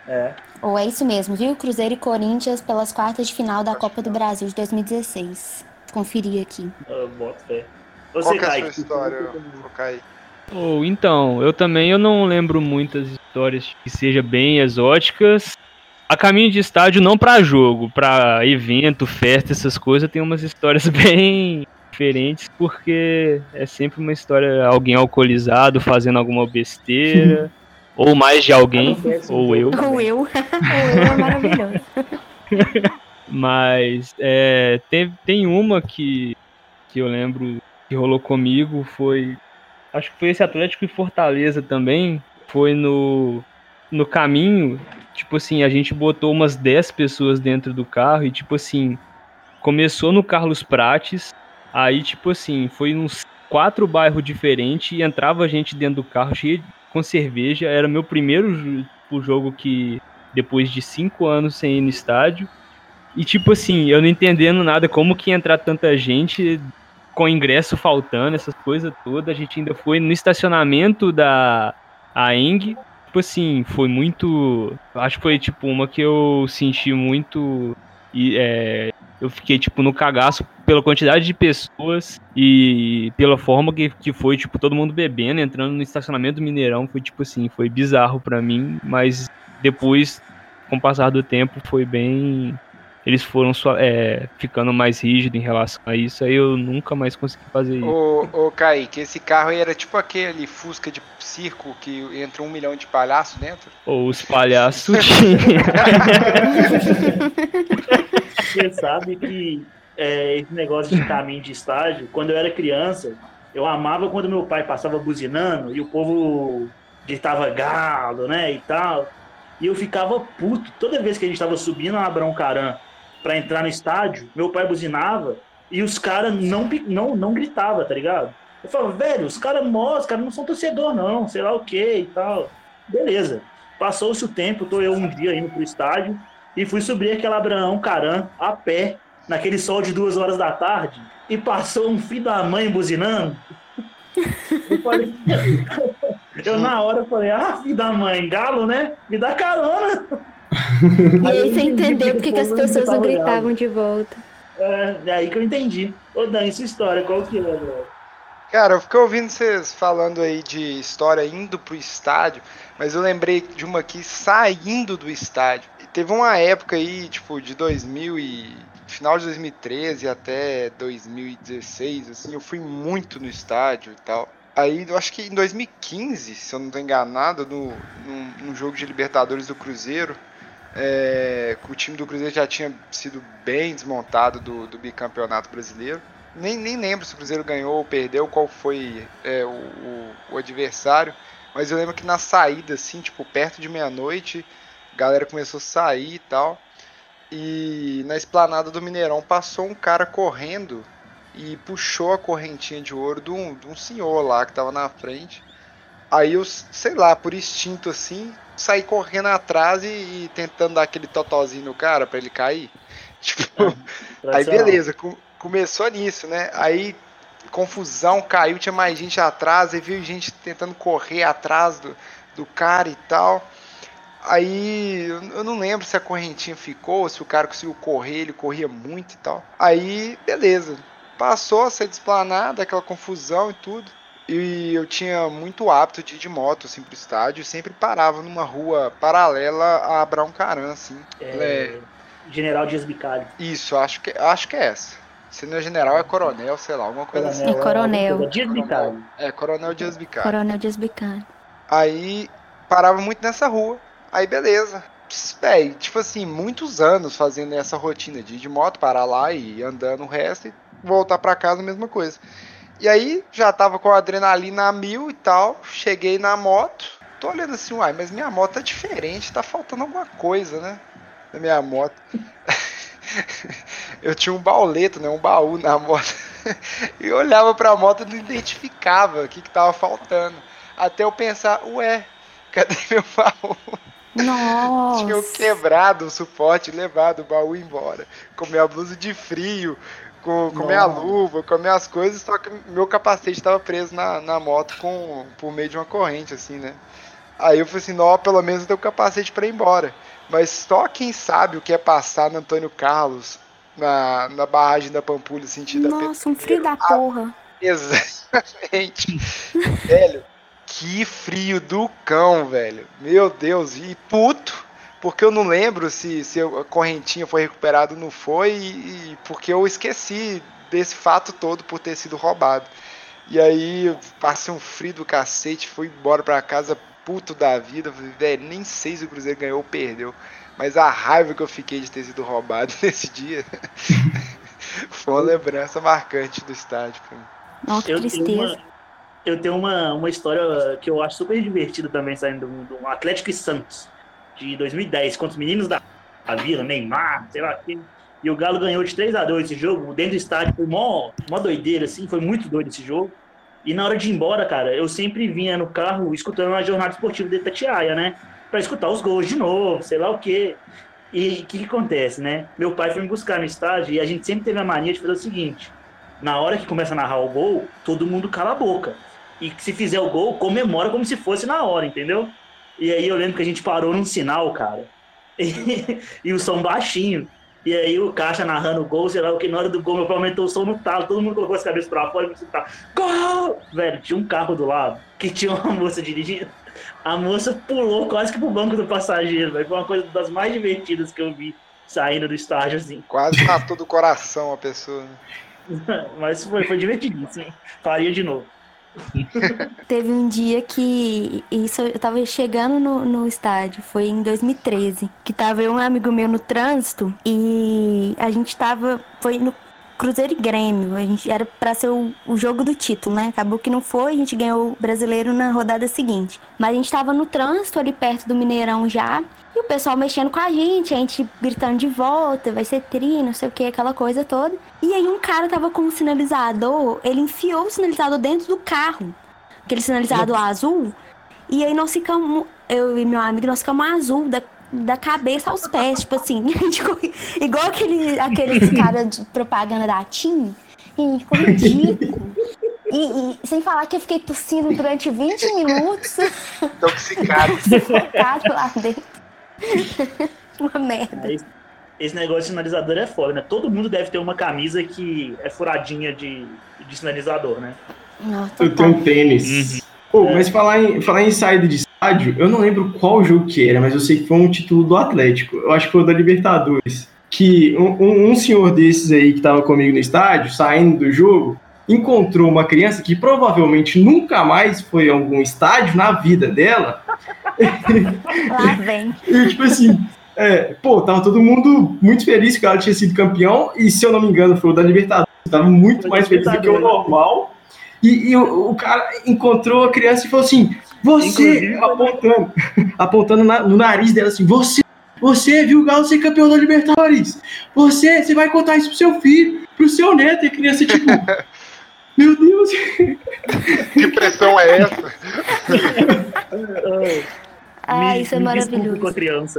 É. Ou é isso mesmo, viu? Cruzeiro e Corinthians pelas quartas de final da Copa do Brasil de dois mil e dezesseis. Conferir aqui. Eu boto fé. Qual Você, que é a sua Kaique? história, ô Kai? Ou então, eu também eu não lembro muitas histórias que sejam bem exóticas. A caminho de estádio não pra jogo, pra evento, festa, essas coisas, tem umas histórias bem diferentes, porque é sempre uma história, alguém alcoolizado fazendo alguma besteira, ou mais de alguém, Acontece um ou pouco eu. também. Ou eu. Ou eu é maravilhoso. Mas é, tem, tem uma que, que eu lembro que rolou comigo, foi, acho que foi esse Atlético e Fortaleza também, foi no, no caminho, tipo assim, a gente botou umas dez pessoas dentro do carro e tipo assim, começou no Carlos Prates, aí tipo assim, foi uns quatro bairros diferentes e entrava gente dentro do carro cheio de- com cerveja, era meu primeiro jo- o jogo que, depois de cinco anos sem ir no estádio, e tipo assim, eu não entendendo nada, como que ia entrar tanta gente com ingresso faltando, essas coisas todas. A gente ainda foi no estacionamento da A E N G. Tipo assim, foi muito. Acho que foi tipo uma que eu senti muito. E é, eu fiquei tipo no cagaço pela quantidade de pessoas e pela forma que, que foi, tipo, todo mundo bebendo, entrando no estacionamento do Mineirão. Foi tipo assim, foi bizarro pra mim, mas depois, com o passar do tempo, foi bem. Eles foram só, é, ficando mais rígidos em relação a isso, aí eu nunca mais consegui fazer isso. Ô, ô Kaique, esse carro aí era tipo aquele Fusca de circo que entra um milhão de palhaços dentro? Ou os palhaços tinha. Você sabe que é, esse negócio de caminho de estágio, quando eu era criança, eu amava quando meu pai passava buzinando e o povo gritava galo, né, e tal. E eu ficava puto. Toda vez que a gente estava subindo a Abrão Caran para entrar no estádio, meu pai buzinava e os caras não, não, não gritavam, tá ligado? Eu falava, velho, os caras os caras não são torcedor, não, sei lá o que e tal. Beleza. Passou-se o tempo, tô eu um dia indo pro estádio e fui subir aquela Abraão Caran a pé, naquele sol de duas horas da tarde, e passou um filho da mãe buzinando. Eu falei, eu na hora falei, ah, filho da mãe, galo, né? Me dá carona. E aí você entendeu porque porque que as pessoas não gritavam de volta. É, é aí que eu entendi. Ô, Dan, essa história, qual que é, velho? Cara, eu fiquei ouvindo vocês falando aí de história indo pro estádio, mas eu lembrei de uma aqui saindo do estádio. E teve uma época aí, tipo, de dois mil e... final de dois mil e treze até dois mil e dezesseis, assim, eu fui muito no estádio e tal. Aí, eu acho que em dois mil e quinze, se eu não tô enganado, no, num, num jogo de Libertadores do Cruzeiro, é, o time do Cruzeiro já tinha sido bem desmontado do, do bicampeonato brasileiro. Nem, nem lembro se o Cruzeiro ganhou ou perdeu, qual foi é, o, o, o adversário. Mas eu lembro que na saída, assim, tipo, perto de meia-noite, a galera começou a sair e tal. E na esplanada do Mineirão passou um cara correndo e puxou a correntinha de ouro de um, de um senhor lá que tava na frente. Aí eu, sei lá, por instinto assim, saí correndo atrás e, e tentando dar aquele totozinho no cara pra ele cair. Tipo, aí beleza, com, começou nisso, né? Aí confusão, caiu, tinha mais gente atrás, aí viu gente tentando correr atrás do, do cara e tal. Aí eu não lembro se a correntinha ficou, se o cara conseguiu correr, ele corria muito e tal. Aí, beleza. Passou a ser desplanada, aquela confusão e tudo. E eu tinha muito hábito de ir de moto, assim, pro estádio. E sempre parava numa rua paralela a Abrão Caran, assim. É... General Dias Bicalho. Isso, acho que, acho que é essa. Se não é general, é coronel, sei lá, alguma coisa Coronel, assim. É coronel. É Dias Bicalho. É, coronel Dias Bicalho. Coronel Dias Bicalho. Aí, parava muito nessa rua. Aí, beleza. Véi, tipo assim, muitos anos fazendo essa rotina de ir de moto, parar lá e ir andando o resto e voltar pra casa, a mesma coisa. E aí, já tava com a adrenalina a mil e tal, cheguei na moto, tô olhando assim, uai, mas minha moto tá diferente, tá faltando alguma coisa, né, na minha moto. Eu tinha um bauleto, né, um baú na moto, e eu olhava pra moto e não identificava o que que tava faltando. Até eu pensar, ué, cadê meu baú? Nossa. Tinham quebrado o suporte, levado o baú embora, com minha blusa de frio, com, com minha luva, com minhas coisas, só que meu capacete estava preso na, na moto com, por meio de uma corrente, assim, né? Aí eu falei assim, não, pelo menos eu tenho o capacete pra ir embora. Mas só quem sabe o que é passar no Antônio Carlos, na, na barragem da Pampulha, sentido da Nossa, um frio da porra. Exatamente. Velho, que frio do cão, velho. Meu Deus, e puto, porque eu não lembro se, se a correntinha foi recuperada ou não foi, e, e porque eu esqueci desse fato todo por ter sido roubado. E aí eu passei um frio do cacete, fui embora pra casa puto da vida. Falei, velho, nem sei se o Cruzeiro ganhou ou perdeu, mas a raiva que eu fiquei de ter sido roubado nesse dia foi uma lembrança marcante do estádio pra mim. Nossa, que Eu tristeza. tenho, uma, eu tenho uma, uma história que eu acho super divertida também, saindo do, do Atlético e Santos, de dois mil e dez, contra os meninos da, da Vila, Neymar, sei lá quem. E o Galo ganhou de três a dois esse jogo, dentro do estádio, foi mó, mó doideira, assim, foi muito doido esse jogo. E na hora de ir embora, cara, eu sempre vinha no carro escutando uma jornada esportiva de Itatiaia, né? Pra escutar os gols de novo, sei lá o quê. E o que, que acontece, né? Meu pai foi me buscar no estádio e a gente sempre teve a mania de fazer o seguinte: na hora que começa a narrar o gol, todo mundo cala a boca. E se fizer o gol, comemora como se fosse na hora, entendeu? E aí eu lembro que a gente parou num sinal, cara. E, e o som baixinho. E aí o Caixa narrando o gol, sei lá o que, na hora do gol, meu pai aumentou o som no talo, todo mundo colocou as cabeças pra fora e começou a gritar, gol! Velho, tinha um carro do lado, que tinha uma moça dirigindo. A moça pulou quase que pro banco do passageiro, velho. Foi uma coisa das mais divertidas que eu vi saindo do estádio, assim. Quase matou do coração a pessoa, né? Mas foi, foi divertidíssimo. Faria de novo. Teve um dia que isso eu tava chegando no, no estádio, foi em dois mil e treze, que tava eu e um amigo meu no trânsito e a gente tava, foi no Cruzeiro e Grêmio, a gente era pra ser o, o jogo do título, né? Acabou que não foi, a gente ganhou o brasileiro na rodada seguinte. Mas a gente tava no trânsito ali perto do Mineirão já, e o pessoal mexendo com a gente, a gente gritando de volta, vai ser tri, não sei o que, aquela coisa toda. E aí um cara tava com um sinalizador, ele enfiou o sinalizador dentro do carro, aquele sinalizador azul, e aí nós ficamos, eu e meu amigo, nós ficamos azul da, da cabeça aos pés, tipo assim, a gente ficou, igual aquele, aqueles caras de propaganda da TIM, e a gente ficou ridículo. E, e sem falar que eu fiquei tossindo durante vinte minutos. Intoxicado. Sufocado lá dentro. Uma merda. Esse, esse negócio de sinalizador é foda, né? Todo mundo deve ter uma camisa que é furadinha de, de sinalizador, né? Não, Eu tenho um tênis. Pô, mas falar em, falar em saída de estádio, eu não lembro qual jogo que era, mas eu sei que foi um título do Atlético. Eu acho que foi o da Libertadores. Que um, um, um senhor desses aí que tava comigo no estádio, saindo do jogo, encontrou uma criança que provavelmente nunca mais foi a algum estádio na vida dela. Lá vem. E tipo assim, é, pô, tava todo mundo muito feliz que ela tinha sido campeão, e se eu não me engano foi o da Libertadores, tava muito foi mais feliz do que o normal. E, e o, o cara encontrou a criança e falou assim, você, inclusive, apontando, apontando na, no nariz dela assim, você, você viu o Galo ser campeão da Libertadores, você, você vai contar isso pro seu filho, pro seu neto. E a criança tipo, meu Deus. Que pressão é essa? Ah, me, isso é me maravilhoso. Com a criança.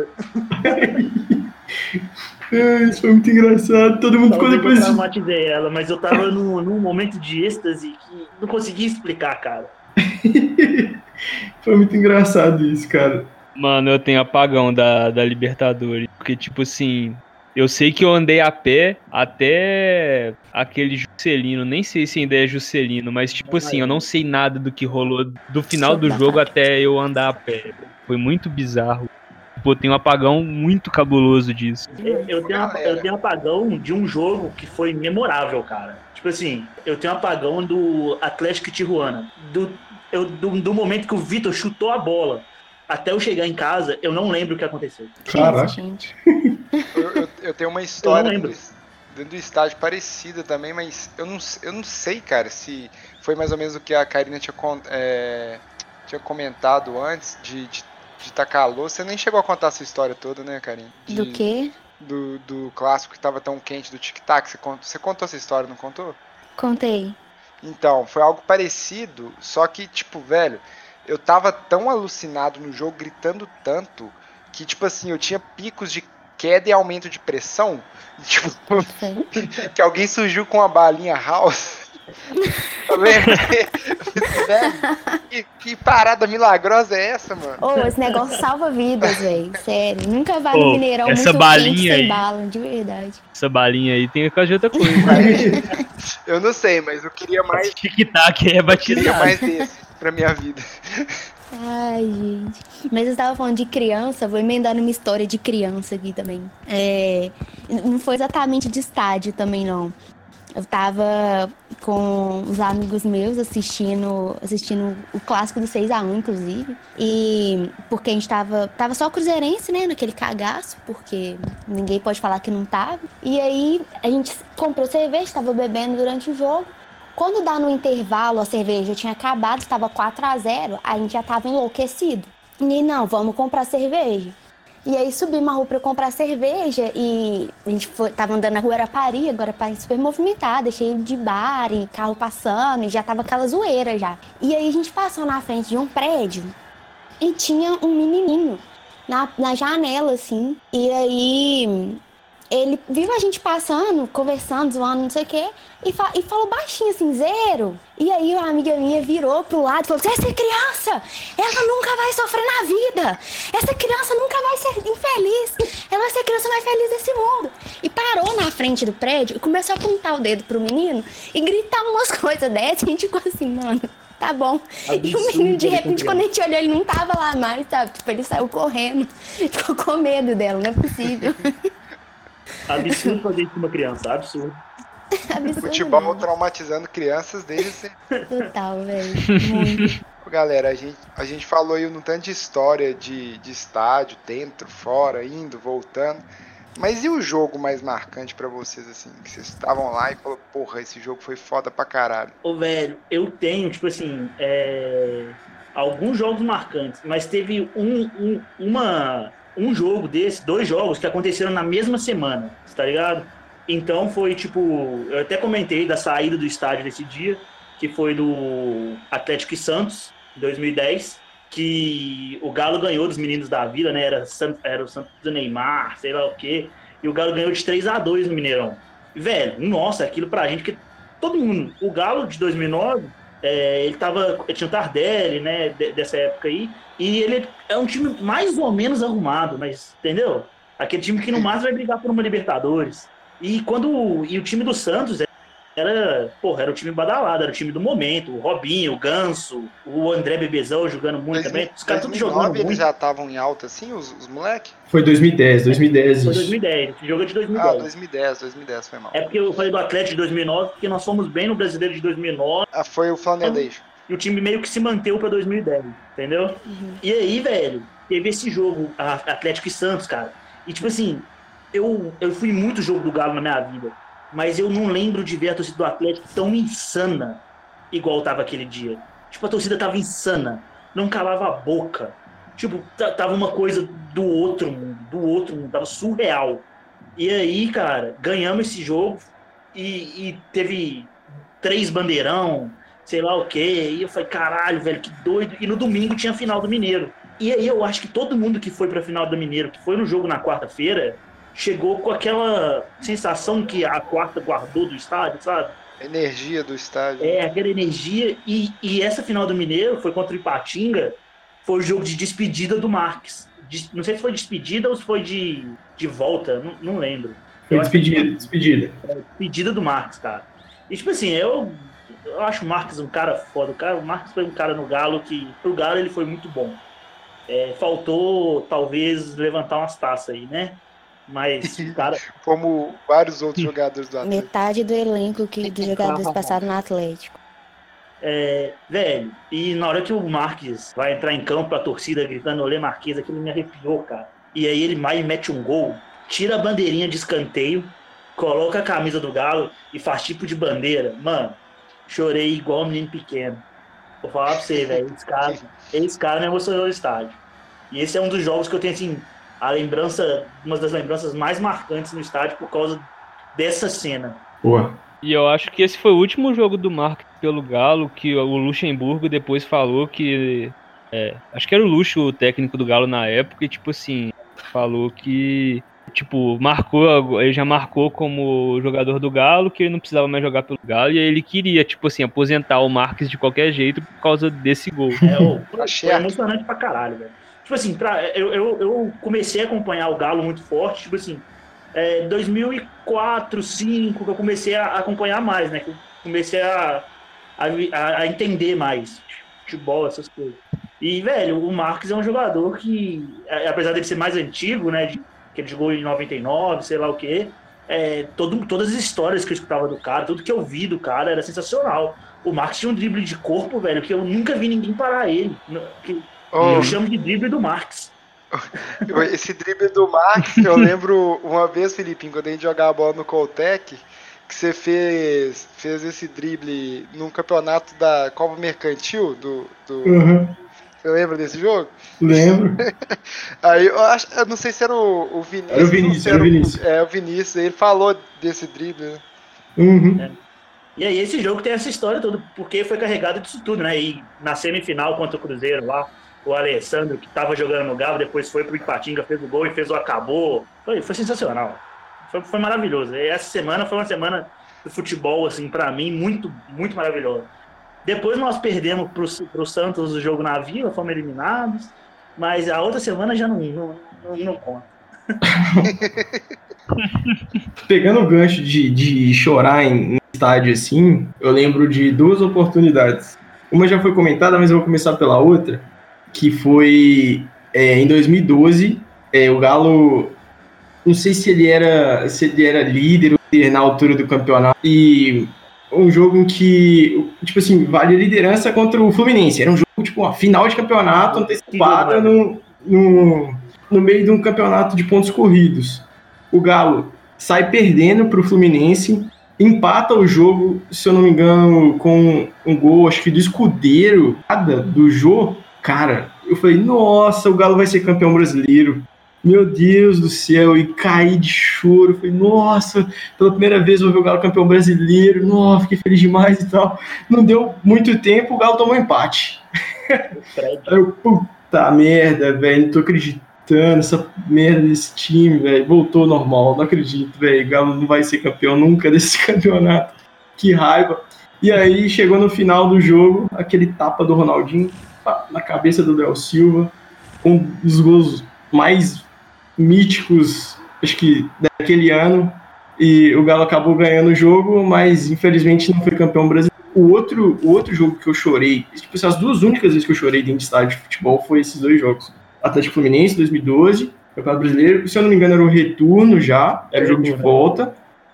É, isso foi muito engraçado. Todo mundo ficou depois. Eu traumatizei ela, mas eu tava num, num momento de êxtase que não conseguia explicar, cara. Foi muito engraçado isso, cara. Mano, eu tenho apagão da, da Libertadores. Porque, tipo assim, eu sei que eu andei a pé até aquele Juscelino. Nem sei se ainda é Juscelino, mas, tipo assim, eu não sei nada do que rolou do final do jogo até eu andar a pé. Foi muito bizarro. Pô, tem um apagão muito cabuloso disso. Eu, eu, tenho, eu tenho apagão de um jogo que foi memorável, cara. Tipo assim, eu tenho apagão do Atlético e Tijuana. Do, eu, do, do momento que o Vitor chutou a bola até eu chegar em casa, eu não lembro o que aconteceu. Caraca. Gente. Eu, eu, eu tenho uma história Eu não dentro, dentro do estádio parecida também, mas eu não, eu não sei, cara, se foi mais ou menos o que a Karina tinha, é, tinha comentado antes de... de de tá calor. Você nem chegou a contar essa história toda, né, Karine? De, Do quê? Do, do clássico que tava tão quente do tic-tac. Você contou, você contou essa história, não contou? Contei. Então, foi algo parecido, só que, tipo, velho, eu tava tão alucinado no jogo, gritando tanto, que, tipo assim, eu tinha picos de queda e aumento de pressão. Tipo, que alguém surgiu com uma balinha house. Eu lembrei, velho, Que, que parada milagrosa é essa, mano? Ô, esse negócio salva vidas, velho. Sério. Nunca vai Ô, no Mineirão essa muito balinha quente sem aí. bala, de verdade. Essa balinha aí tem que fazer outra coisa. Eu não sei, mas eu queria mais, Tic-tac é eu queria batizado. mais desse pra minha vida. Ai, gente. Mas eu estava falando de criança, vou emendar numa história de criança aqui também. É, não foi exatamente de estádio também, não. Eu tava com os amigos meus assistindo, assistindo o clássico do seis a um, inclusive. E porque a gente tava, tava só cruzeirense, né, naquele cagaço, porque ninguém pode falar que não tava. E aí a gente comprou cerveja, tava bebendo durante o jogo. Quando dá no intervalo, a cerveja tinha acabado, estava quatro a zero, a gente já tava enlouquecido. E não, vamos comprar cerveja. E aí subimos a rua pra comprar cerveja e a gente foi, tava andando na rua Arapari, agora Arapari super movimentada, cheio de bar e carro passando, e já tava aquela zoeira já. E aí a gente passou na frente de um prédio e tinha um menininho na, na janela, assim. E aí ele viu a gente passando, conversando, zoando, não sei o quê, e, fa- e falou baixinho assim, zero. E aí uma amiga minha virou pro lado e falou assim, essa criança, ela nunca vai sofrer na vida. Essa criança nunca vai ser infeliz. Ela vai ser a criança mais feliz desse mundo. E parou na frente do prédio e começou a apontar o dedo pro menino e gritar umas coisas dessas. E a gente ficou assim, mano, tá bom. E o menino, de repente, quando a gente olhou, ele não tava lá mais, sabe? Tipo, ele saiu correndo. Ficou com medo dela, não é possível. Absurdo fazer isso com uma criança, absurdo. Absurdo. Futebol traumatizando crianças desde sempre. Total, velho. Muito. Ô, galera, a gente, a gente falou aí um tanto de história de, de estádio, dentro, fora, indo, voltando. Mas e o jogo mais marcante pra vocês, assim? Que vocês estavam lá e falaram, porra, esse jogo foi foda pra caralho. Ô, velho, eu tenho, tipo assim, é, alguns jogos marcantes, mas teve um, um, uma, um jogo desse, dois jogos que aconteceram na mesma semana, tá ligado? Então foi tipo, eu até comentei da saída do estádio desse dia, que foi do Atlético e Santos, em dois mil e dez, que o Galo ganhou dos meninos da Vila, né? Era, era o Santos do Neymar, sei lá o quê, e o Galo ganhou de três a dois no Mineirão. E, velho, nossa, aquilo pra gente, porque todo mundo, o Galo de dois mil e nove, é, ele tava, ele tinha o Tardelli, né, de, dessa época aí, e ele é um time mais ou menos arrumado, mas, entendeu? Aquele time que no máximo vai brigar por uma Libertadores. E quando e o time do Santos era, porra, era o time badalado, era o time do momento, o Robinho, o Ganso, o André Bebezão jogando muito também, os caras todos jogando muito. Eles já estavam em alta assim, os, os moleques? Foi dois mil e dez, dois mil e dez. Foi isso. dois mil e dez, esse jogo é de dois mil e dez. Ah, dois mil e dez, dois mil e dez, foi mal. É porque eu falei do Atlético de dois mil e nove, porque nós fomos bem no Brasileiro de dois mil e nove. Ah, foi o Flaneleixo. E o time meio que se manteve pra dois mil e dez, entendeu? Uhum. E aí, velho, teve esse jogo, Atlético e Santos, cara. E tipo assim, eu, eu fui muito jogo do Galo na minha vida, mas eu não lembro de ver a torcida do Atlético tão insana igual tava aquele dia. Tipo, a torcida tava insana, não calava a boca. Tipo, tava uma coisa do outro mundo, do outro mundo, tava surreal. E aí, cara, ganhamos esse jogo e, e teve três bandeirão, sei lá o quê. E eu falei, caralho, velho, que doido. E no domingo tinha a final do Mineiro. E aí eu acho que todo mundo que foi pra final do Mineiro, que foi no jogo na quarta-feira, chegou com aquela sensação que a quarta guardou do estádio, sabe? Energia do estádio. É, aquela energia. E, e essa final do Mineiro foi contra o Ipatinga, foi o jogo de despedida do Marques. De, não sei se foi despedida ou se foi de, de volta, não, não lembro. Foi despedida, que... despedida. É, despedida do Marques, cara. E tipo assim, eu, eu acho o Marques um cara foda. O, cara, o Marques foi um cara no Galo que, pro Galo, ele foi muito bom. É, faltou, talvez, levantar umas taças aí, né? Mas, cara... Como vários outros jogadores do Atlético. Metade do elenco que, dos jogadores passaram no Atlético. É, velho, e na hora que o Marques vai entrar em campo, a torcida gritando Olê Marques, aquilo me arrepiou, cara. E aí ele mais mete um gol, tira a bandeirinha de escanteio, coloca a camisa do Galo e faz tipo de bandeira. Mano, chorei igual um menino pequeno. Vou falar pra você, velho, esse cara, esse cara me emocionou no estádio. E esse é um dos jogos que eu tenho, assim, a lembrança, uma das lembranças mais marcantes no estádio por causa dessa cena. Boa. E eu acho que esse foi o último jogo do Marques pelo Galo, que o Luxemburgo depois falou que... É, acho que era o Luxo, o técnico do Galo na época, e tipo assim, falou que tipo, marcou, ele já marcou como jogador do Galo, que ele não precisava mais jogar pelo Galo, e aí ele queria, tipo assim, aposentar o Marques de qualquer jeito por causa desse gol. É, ô, foi, Tá foi certo. emocionante pra caralho, velho. Tipo assim, pra, eu, eu, eu comecei a acompanhar o Galo muito forte, tipo assim, é, dois mil e quatro, dois mil e cinco, que eu comecei a acompanhar mais, né? Que eu comecei a, a, a entender mais futebol, essas coisas. E, velho, o Marques é um jogador que, apesar dele ser mais antigo, né? De, que ele jogou em noventa e nove, sei lá o quê, é, todo, todas as histórias que eu escutava do cara, tudo que eu vi do cara era sensacional. O Marques tinha um drible de corpo, velho, que eu nunca vi ninguém parar ele. Que Oh. eu chamo de drible do Marques. Esse drible do Marques, eu lembro uma vez, Felipinho, quando a gente jogava a bola no Coltec, que você fez, fez esse drible num campeonato da Copa Mercantil do, do... Uhum. Você lembra desse jogo? Lembro. Aí eu acho, eu não sei se era o, o Vinícius. Era o Vinícius, se era o Vinícius. É, o Vinícius, ele falou desse drible, né? Uhum. É. E aí esse jogo tem essa história toda, porque foi carregado disso tudo, né? E na semifinal contra o Cruzeiro lá, o Alessandro, que tava jogando no Galo, depois foi pro Ipatinga, fez o gol e fez o acabou. Foi, foi sensacional. Foi, foi maravilhoso. E essa semana foi uma semana de futebol, assim, pra mim, muito, muito maravilhosa. Depois nós perdemos pro, pro Santos o jogo na Vila, fomos eliminados, mas a outra semana já não, não, não, não conta. Pegando o gancho de, de chorar em, em estádio assim, eu lembro de duas oportunidades. Uma já foi comentada, mas eu vou começar pela outra, que foi é, em dois mil e doze, é, o Galo, não sei se ele era, se ele era líder ou líder na altura do campeonato, e um jogo em que, tipo assim, vale a liderança contra o Fluminense. Era um jogo, tipo, uma final de campeonato antecipada no, no, no meio de um campeonato de pontos corridos. O Galo sai perdendo para o Fluminense, empata o jogo, se eu não me engano, com um gol, acho que do Escudeiro, nada, do Jô. Cara, eu falei, nossa, o Galo vai ser campeão brasileiro. Meu Deus do céu, e caí de choro. Falei, nossa, pela primeira vez eu vou ver o Galo campeão brasileiro. Nossa, fiquei feliz demais e tal. Não deu muito tempo, o Galo tomou empate. Aí eu, puta merda, velho, não tô acreditando. Essa merda desse time, velho, voltou ao normal. Não acredito, velho. O Galo não vai ser campeão nunca desse campeonato. Que raiva. E aí chegou no final do jogo, aquele tapa do Ronaldinho na cabeça do Léo Silva, um dos gols mais míticos, acho que daquele ano, e o Galo acabou ganhando o jogo, mas infelizmente não foi campeão brasileiro. O outro, o outro jogo que eu chorei, tipo, as duas únicas vezes que eu chorei dentro de estádio de futebol foi esses dois jogos. Atlético Fluminense, dois mil e doze, Campeonato Brasileiro, se eu não me engano era o retorno já, era o jogo de volta,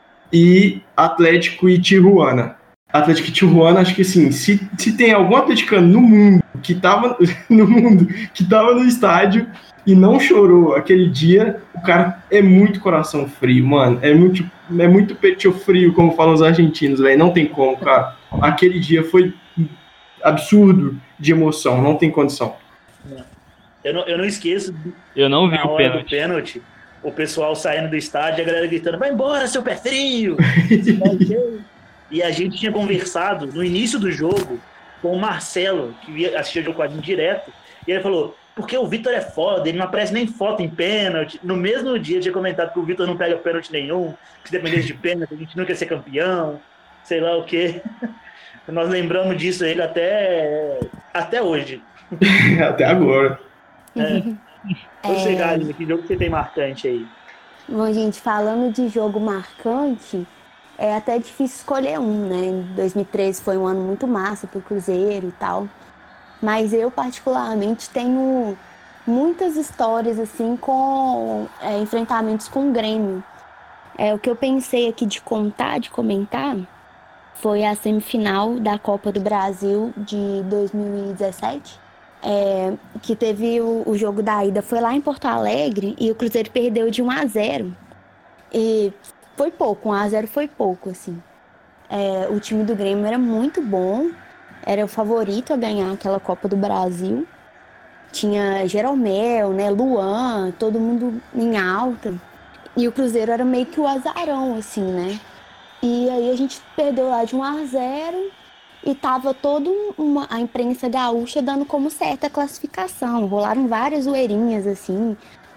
e Atlético e Tijuana. Atlético e Tijuana, acho que assim, se, se tem algum atleticano no mundo que tava no mundo, que tava no estádio e não chorou aquele dia, o cara é muito coração frio, mano. É muito, é muito peito frio, como falam os argentinos, velho. Não tem como, cara. Aquele dia foi absurdo de emoção, não tem condição. Eu não, eu não esqueço. Eu não vi na o hora pênalti. do pênalti, o pessoal saindo do estádio, a galera gritando, vai embora, seu pé frio! E a gente tinha conversado no início do jogo com o Marcelo, que assistia o jogo com a gente direto, e ele falou, porque o Vitor é foda, ele não aparece nem foto em pênalti. No mesmo dia, eu tinha comentado que o Vitor não pega pênalti nenhum, que se dependesse de pênalti, a gente nunca ia ser campeão, sei lá o quê. Nós lembramos disso ele até, até hoje. Até agora. É. Vou É. chegar ali, que jogo que você tem marcante aí? Bom, gente, falando de jogo marcante, é até difícil escolher um, né? dois mil e treze foi um ano muito massa pro Cruzeiro e tal. Mas eu, particularmente, tenho muitas histórias, assim, com é, enfrentamentos com o Grêmio. É, o que eu pensei aqui de contar, de comentar, foi a semifinal da Copa do Brasil de dois mil e dezessete. É, que teve o, o jogo da ida, foi lá em Porto Alegre e o Cruzeiro perdeu de um a zero. E foi pouco, um a zero foi pouco, assim. É, o time do Grêmio era muito bom, era o favorito a ganhar aquela Copa do Brasil. Tinha Jeromel, né, Luan, todo mundo em alta. E o Cruzeiro era meio que o azarão, assim, né? E aí a gente perdeu lá de um a zero e tava toda uma, a imprensa gaúcha dando como certa a classificação. Rolaram várias zoeirinhas, assim.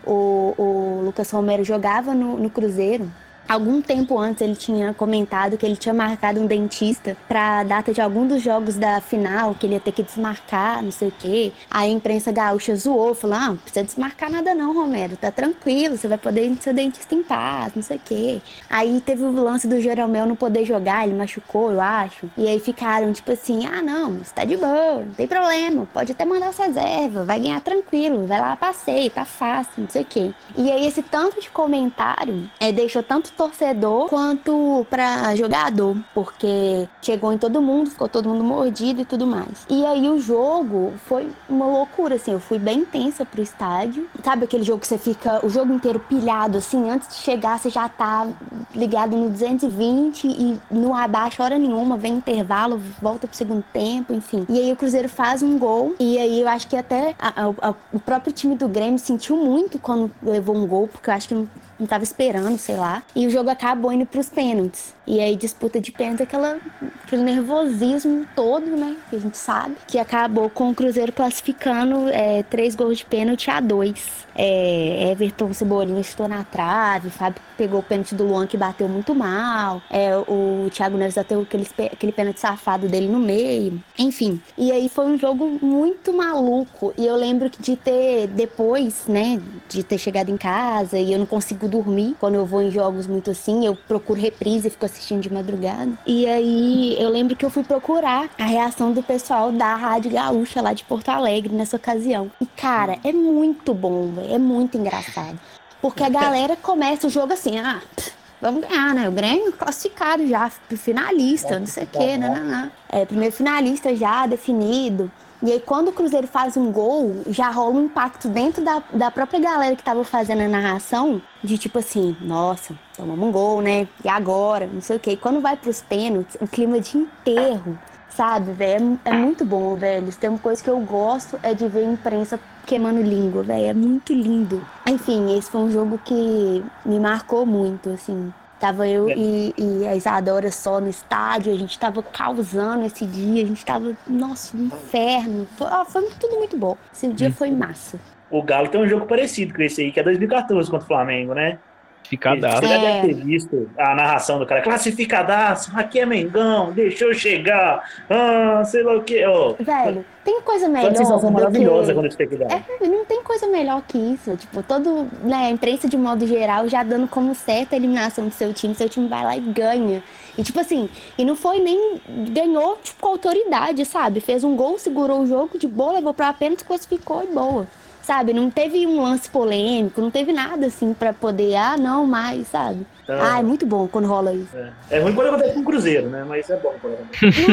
o, o Lucas Romero jogava no, no Cruzeiro. Algum tempo antes ele tinha comentado que ele tinha marcado um dentista pra data de algum dos jogos da final, que ele ia ter que desmarcar, não sei o quê. Aí a imprensa gaúcha zoou, falou, ah, não precisa desmarcar nada não, Romero, tá tranquilo, você vai poder ir no seu dentista em paz, não sei o quê. Aí teve o lance do Jeromel não poder jogar, ele machucou, eu acho. E aí ficaram tipo assim, ah não, você tá de boa, não tem problema, pode até mandar as reservas, vai ganhar tranquilo, vai lá, passeio, tá fácil, não sei o quê. E aí esse tanto de comentário é, deixou tanto torcedor quanto pra jogador, porque chegou em todo mundo, ficou todo mundo mordido e tudo mais. E aí o jogo foi uma loucura, assim, eu fui bem tensa pro estádio. Sabe aquele jogo que você fica o jogo inteiro pilhado, assim, antes de chegar você já tá ligado no duzentos e vinte e não abaixa hora nenhuma, vem intervalo, volta pro segundo tempo, enfim. E aí o Cruzeiro faz um gol, e aí eu acho que até a, a, a, o próprio time do Grêmio sentiu muito quando levou um gol, porque eu acho que não não tava esperando, sei lá. E o jogo acabou indo pros pênaltis. E aí, disputa de pênalti, aquela, aquele nervosismo todo, né? Que a gente sabe. Que acabou com o Cruzeiro classificando é, três gols de pênalti a dois. É, Everton Cebolinha estou na trave. Fábio pegou o pênalti do Luan, que bateu muito mal. É, o Thiago Neves bateu aquele, aquele pênalti safado dele no meio. Enfim. E aí foi um jogo muito maluco. E eu lembro de ter, depois, né? De ter chegado em casa e eu não consigo dormir quando eu vou em jogos muito assim, eu procuro reprise e fico assistindo de madrugada. E aí eu lembro que eu fui procurar a reação do pessoal da Rádio Gaúcha lá de Porto Alegre nessa ocasião. E cara, é muito bom, véio, é muito engraçado. Porque a galera começa o jogo assim, ah, pff, vamos ganhar, né? O Grêmio classificado já, finalista, não sei o quê, não, não, não. É, primeiro finalista já definido. E aí, quando o Cruzeiro faz um gol, já rola um impacto dentro da, da própria galera que tava fazendo a narração, de tipo assim, nossa, tomamos um gol, né? E agora? Não sei o quê. E quando vai pros pênaltis, o clima de enterro, sabe, velho? É, é muito bom, velho. Se tem uma coisa que eu gosto, é de ver a imprensa queimando língua, velho. É muito lindo. Enfim, esse foi um jogo que me marcou muito, assim. Tava eu é. e, e a Isadora só no estádio, a gente tava causando esse dia, a gente tava, nossa, um inferno. Foi, foi tudo muito bom. Esse dia foi massa. O Galo tem um jogo parecido com esse aí, que é dois mil e quatorze contra o Flamengo, né? Classificadaço. Você já É. deve ter visto a narração do cara. Classificadaço, aqui é Mengão, deixou chegar, ah, sei lá o que. Oh. Velho, tem coisa Foi melhor uma sensação do maravilhosa que... quando eles pegaram. É, não tem coisa melhor que isso. Tipo, todo, né, a imprensa de modo geral já dando como certa a eliminação do seu time. Seu time vai lá e ganha. E tipo assim, e não foi nem... Ganhou, tipo, com autoridade, sabe? Fez um gol, segurou o jogo de boa, levou pra pênalti, classificou e boa. Sabe? Não teve um lance polêmico, não teve nada assim pra poder, ah, não, mais, sabe? Então, ah, é muito bom quando rola isso. É, é ruim quando acontece com o Cruzeiro, né? Mas é bom quando acontece.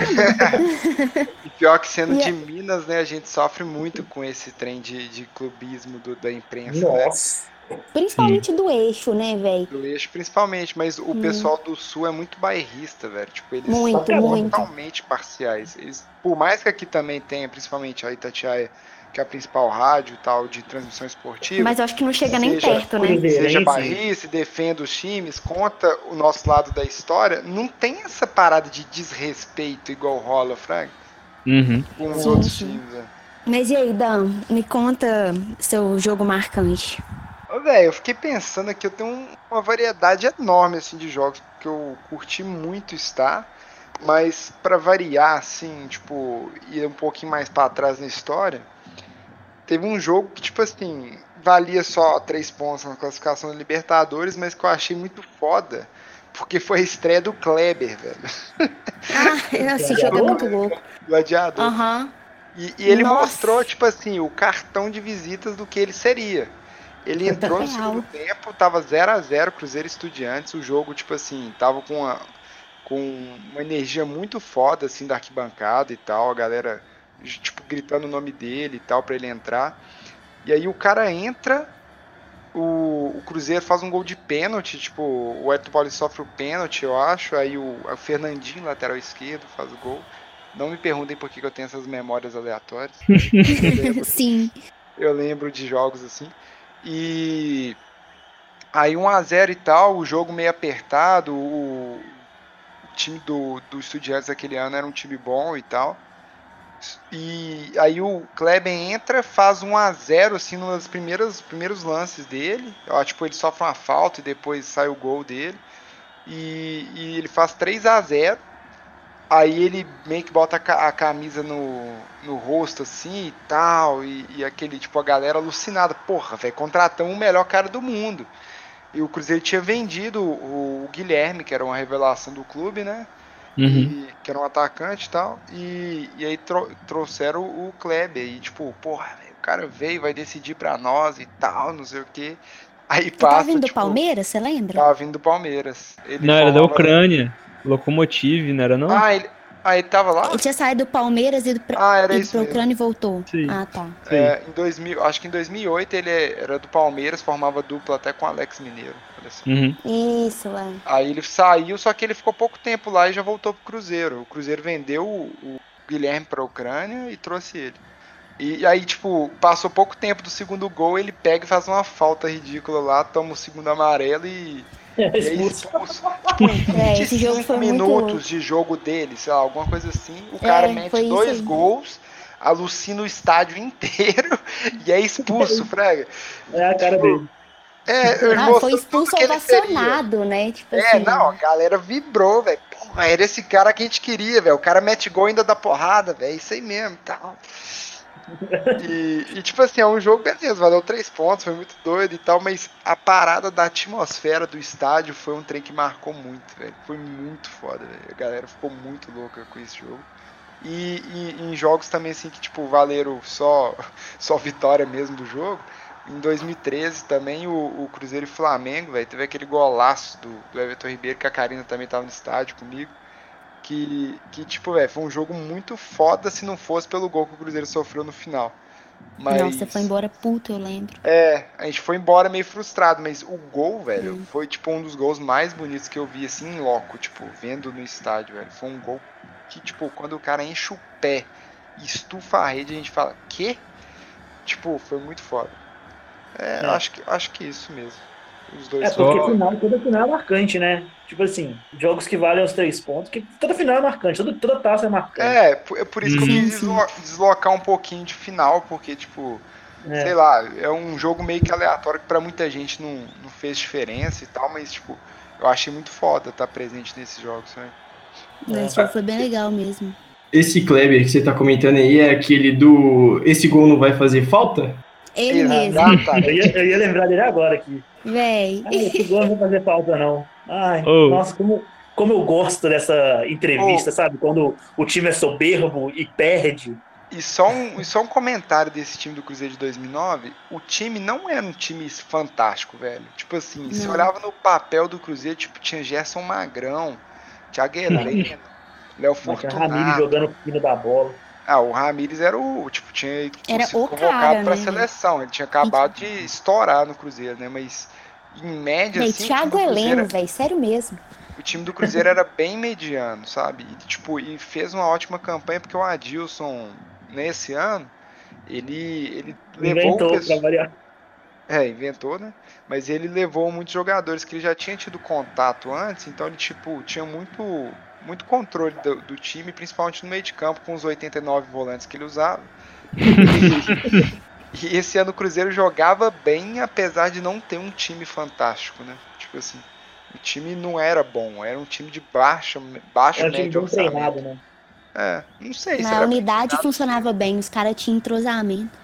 E pior que sendo E de é- Minas, né, a gente sofre muito com esse trem de, de clubismo do- da imprensa, né? Nossa. Principalmente do eixo, né, velho? Do eixo principalmente, mas o Hum. pessoal do sul é muito bairrista, velho. Tipo, eles Muito, são muito. totalmente parciais. Eles, por mais que aqui também tenha, principalmente a Itatiaia, que é a principal rádio e tal de transmissão esportiva. Mas eu acho que não chega nem seja- perto, né? Cruzeiro, Seja hein, barrista, defenda os times, conta o nosso lado da história, não tem essa parada de desrespeito igual rola, Frank, Uhum. com os Sim, outros sim. times, velho. Mas e aí, Dan, me conta seu jogo marcante. Ô, velho, eu fiquei pensando aqui, eu tenho um- uma variedade enorme, assim, de jogos, porque eu curti muito estar, mas pra variar, assim, tipo, ir um pouquinho mais pra trás na história, teve um jogo que, tipo assim, valia só três pontos na classificação da Libertadores, mas que eu achei muito foda, porque foi a estreia do Kleber, velho, Ah, esse jogo é muito louco. gladiador. Aham. E, e ele Nossa. mostrou, tipo assim, o cartão de visitas do que ele seria. Ele entrou no Real. segundo tempo, tava zero a zero, Cruzeiro e Estudiantes, o jogo, tipo assim, tava com uma, com uma energia muito foda, assim, da arquibancada e tal, a galera, tipo, gritando o nome dele e tal, pra ele entrar. E aí o cara entra, o, o Cruzeiro faz um gol de pênalti, tipo, o Edson Paulista sofre o pênalti, eu acho, aí o, o Fernandinho, lateral esquerdo, faz o gol. Não me perguntem por que que eu tenho essas memórias aleatórias. Eu lembro, Sim. eu lembro de jogos assim. E aí um a zero e tal, o jogo meio apertado, o, o time do, do Estudiantes aquele ano era um time bom e tal. E aí o Kleber entra, faz um a zero, assim, nos primeiros, primeiros lances dele. Ó, tipo, ele sofre uma falta e depois sai o gol dele. E, e ele faz três a zero. Aí ele meio que bota a camisa no, no rosto, assim, e tal. E, e aquele, tipo, a galera alucinada. Porra, velho, contratamos o melhor cara do mundo. E o Cruzeiro tinha vendido o, o Guilherme, que era uma revelação do clube, né? Uhum. E, que era um atacante e tal. E, e aí tro, trouxeram o, o Kleber. E tipo, porra, véio, o cara veio, vai decidir pra nós e tal, não sei o quê. Aí Ele passa, tava vindo do tipo, Palmeiras, você lembra? Tava vindo do Palmeiras. Ele Não, era da formava- Ucrânia. Lokomotiv, não era não? Ah, ele, ah, ele tava lá? Ele tinha saído do Palmeiras e ido pra, Ah, era ido isso pra mesmo. Ucrânia e voltou. Sim. Ah, tá. Sei. É, em dois mil, acho que em dois mil e oito ele era do Palmeiras, formava dupla até com o Alex Mineiro. Olha só. Uhum. Isso, é. Aí ele saiu, só que ele ficou pouco tempo lá e já voltou pro Cruzeiro. O Cruzeiro vendeu o, o Guilherme pra Ucrânia e trouxe ele. E aí, tipo, passou pouco tempo do segundo gol, ele pega e faz uma falta ridícula lá, toma o segundo amarelo e, e é expulso. Tipo, É, em esse jogo vinte e cinco foi muito minutos louco. de jogo dele, sei lá, alguma coisa assim. O cara É, mete foi isso dois aí. gols, alucina o estádio inteiro e é expulso, Fraga. É a cara dele. É, ele Não, mostrou foi expulso tudo que ele seria. ovacionado, né? Tipo É, assim. não, a galera vibrou, velho. Porra, era esse cara que a gente queria, velho. O cara mete gol e ainda dá porrada, velho. Isso aí mesmo, tal. E, e, tipo assim, é um jogo, beleza, valeu três pontos, foi muito doido e tal, mas a parada da atmosfera do estádio foi um trem que marcou muito, velho. Foi muito foda, velho. A galera ficou muito louca com esse jogo. E, e em jogos também, assim, que, tipo, valeram só, só vitória mesmo do jogo. Em dois mil e treze também o, o Cruzeiro e Flamengo, velho, teve aquele golaço do, do Everton Ribeiro, que a Karina também tava no estádio comigo. Que, que tipo, velho, foi um jogo muito foda se não fosse pelo gol que o Cruzeiro sofreu no final. Mas, Nossa, você foi embora puto, eu lembro. É, a gente foi embora meio frustrado, mas o gol, velho, Hum. foi, tipo, um dos gols mais bonitos que eu vi, assim, em loco, tipo, vendo no estádio, velho. Foi um gol que, tipo, quando o cara enche o pé e estufa a rede, a gente fala, quê? Tipo, foi muito foda. É, É. Acho, que, acho que isso mesmo. Os dois É foram- porque Só- final, toda final é marcante, né? Tipo assim, jogos que valem os três pontos, que toda final é marcante, toda, toda taça é marcante. É, por, é por isso que eu Sim, quis sim. deslo- deslocar um pouquinho de final, porque, tipo, É. sei lá, é um jogo meio que aleatório que pra muita gente não, não fez diferença e tal, mas, tipo, eu achei muito foda estar presente nesses jogos, né? Né, Esse jogo foi bem legal mesmo. Esse Kleber que você tá comentando aí é aquele do esse gol não vai fazer falta? Ele mesmo. Eu Exatamente. ia, eu ia lembrar dele agora aqui. Véi. Ah, esse gol não vai fazer falta, não. Ai, Oh. nossa, como, como eu gosto dessa entrevista, Oh. sabe? Quando o time é soberbo e perde. E só, um, e só um comentário desse time do Cruzeiro de dois mil e nove, o time não era um time fantástico, velho. Tipo assim, você Não. olhava no papel do Cruzeiro, tipo, tinha Gerson Magrão, Thiago Heleno, Léo Mas tinha Fortunato. Ramires jogando o pino da bola. Ah, o Ramires era o, tipo, tinha Era sido o convocado cara, pra né? seleção, ele tinha acabado de estourar no Cruzeiro, né, mas em média, Véi, assim, o time, Thiago do Cruzeiro, Heleno, velho, sério mesmo. o time do Cruzeiro era bem mediano, sabe, e, tipo, e fez uma ótima campanha, porque o Adilson, nesse ano, ele, ele levou o Inventou pra pessoal... variar. É, inventou, né? Mas ele levou muitos jogadores que ele já tinha tido contato antes, então ele, tipo, tinha muito, muito controle do, do time, principalmente no meio de campo, com os oitenta e nove volantes que ele usava. E, e esse ano o Cruzeiro jogava bem, apesar de não ter um time fantástico, né? Tipo assim, o time não era bom, era um time de baixa, baixo, Era um time médio bem treinado, orçamento. né? É, não sei se Na era bem unidade treinado. funcionava bem, os caras tinham entrosamento.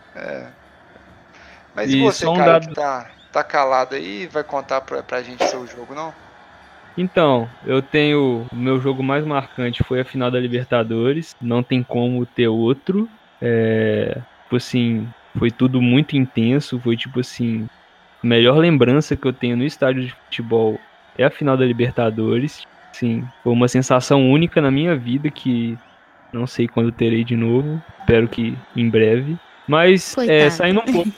Mas e, E você, só um cara, dado- que tá, tá calado aí, vai contar pra, pra gente seu jogo, não? Então, eu tenho. O meu jogo mais marcante foi a final da Libertadores. Não tem como ter outro. É, tipo assim, foi tudo muito intenso. Foi tipo assim. A melhor lembrança que eu tenho no estádio de futebol é a final da Libertadores. Sim, foi uma sensação única na minha vida que não sei quando terei de novo. Espero que em breve. Mas, é, Coitado. saindo um pouco.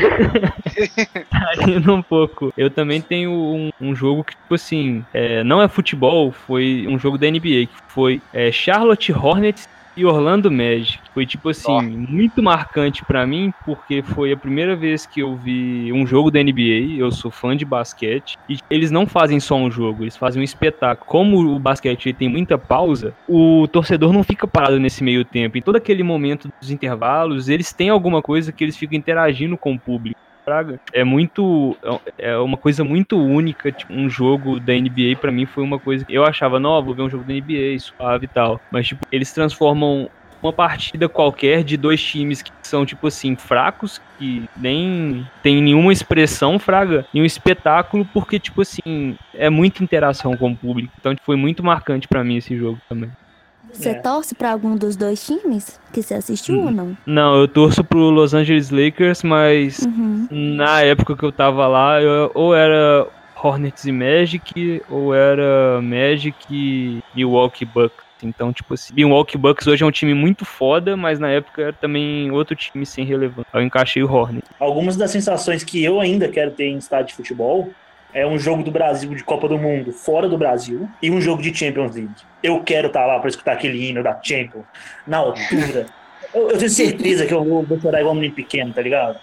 Saindo um pouco. Eu também tenho um, um jogo que, tipo assim, é, não é futebol, foi um jogo da N B A, que foi é, Charlotte Hornets e Orlando Magic. Foi, tipo assim, Ó. muito marcante pra mim, porque foi a primeira vez que eu vi um jogo da N B A. Eu sou fã de basquete. E eles não fazem só um jogo, eles fazem um espetáculo. Como o basquete tem muita pausa, o torcedor não fica parado nesse meio tempo. Em todo aquele momento dos intervalos, eles têm alguma coisa que eles ficam interagindo com o público. Praga. É muito. É uma coisa muito única. Tipo, um jogo da N B A pra mim foi uma coisa que eu achava, não, vou ver um jogo da N B A, suave e tal. Mas, tipo, eles transformam uma partida qualquer de dois times que são, tipo assim, fracos, que nem tem nenhuma expressão, fraga, em um espetáculo, porque, tipo assim, é muita interação com o público. Então, foi muito marcante pra mim esse jogo também. Você É. torce pra algum dos dois times que você assistiu Hum. ou não? Não, eu torço pro Los Angeles Lakers, mas Uhum. na época que eu tava lá, eu, ou era Hornets e Magic, ou era Magic e Milwaukee Bucks. Então, tipo assim, Milwaukee Bucks hoje é um time muito foda, mas na época era também outro time sem relevância. Eu encaixei o Hornets. Algumas das sensações que eu ainda quero ter em estádio de futebol é um jogo do Brasil de Copa do Mundo fora do Brasil e um jogo de Champions League. Eu quero estar lá para escutar aquele hino da Champions na altura. Eu, eu tenho certeza que eu vou, vou chorar igual um menino pequeno, tá ligado?